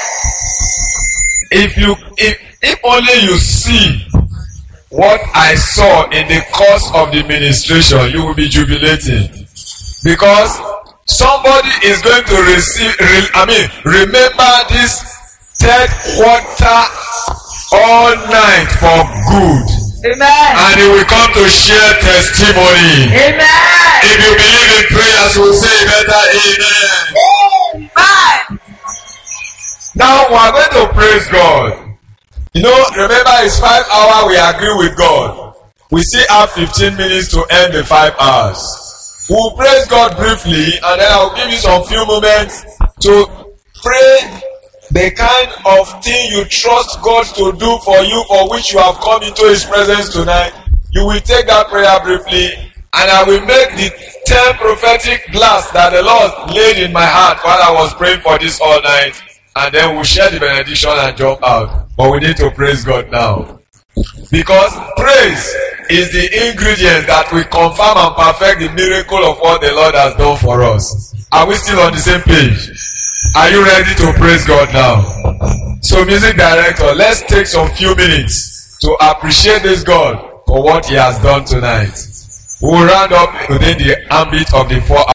If you, if, if only you see what I saw in the course of the ministration, you will be jubilating. Because somebody is going to receive, re, I mean, remember this third quarter all night for good. Amen. And he will come to share testimony. Amen. If you believe in prayers, you will say better amen. Amen. Now we are going to praise God. You know, remember it's five hours we agree with God. We still have fifteen minutes to end the five hours. We'll praise God briefly and then I'll give you some few moments to pray the kind of thing you trust God to do for you, for which you have come into His presence tonight. You will take that prayer briefly and I will make the ten prophetic blasts that the Lord laid in my heart while I was praying for this all night. And then we'll share the benediction and jump out. But we need to praise God now. Because praise is the ingredient that will confirm and perfect the miracle of what the Lord has done for us. Are we still on the same page? Are you ready to praise God now? So music director, let's take some few minutes to appreciate this God for what He has done tonight. We'll round up within the ambit of the four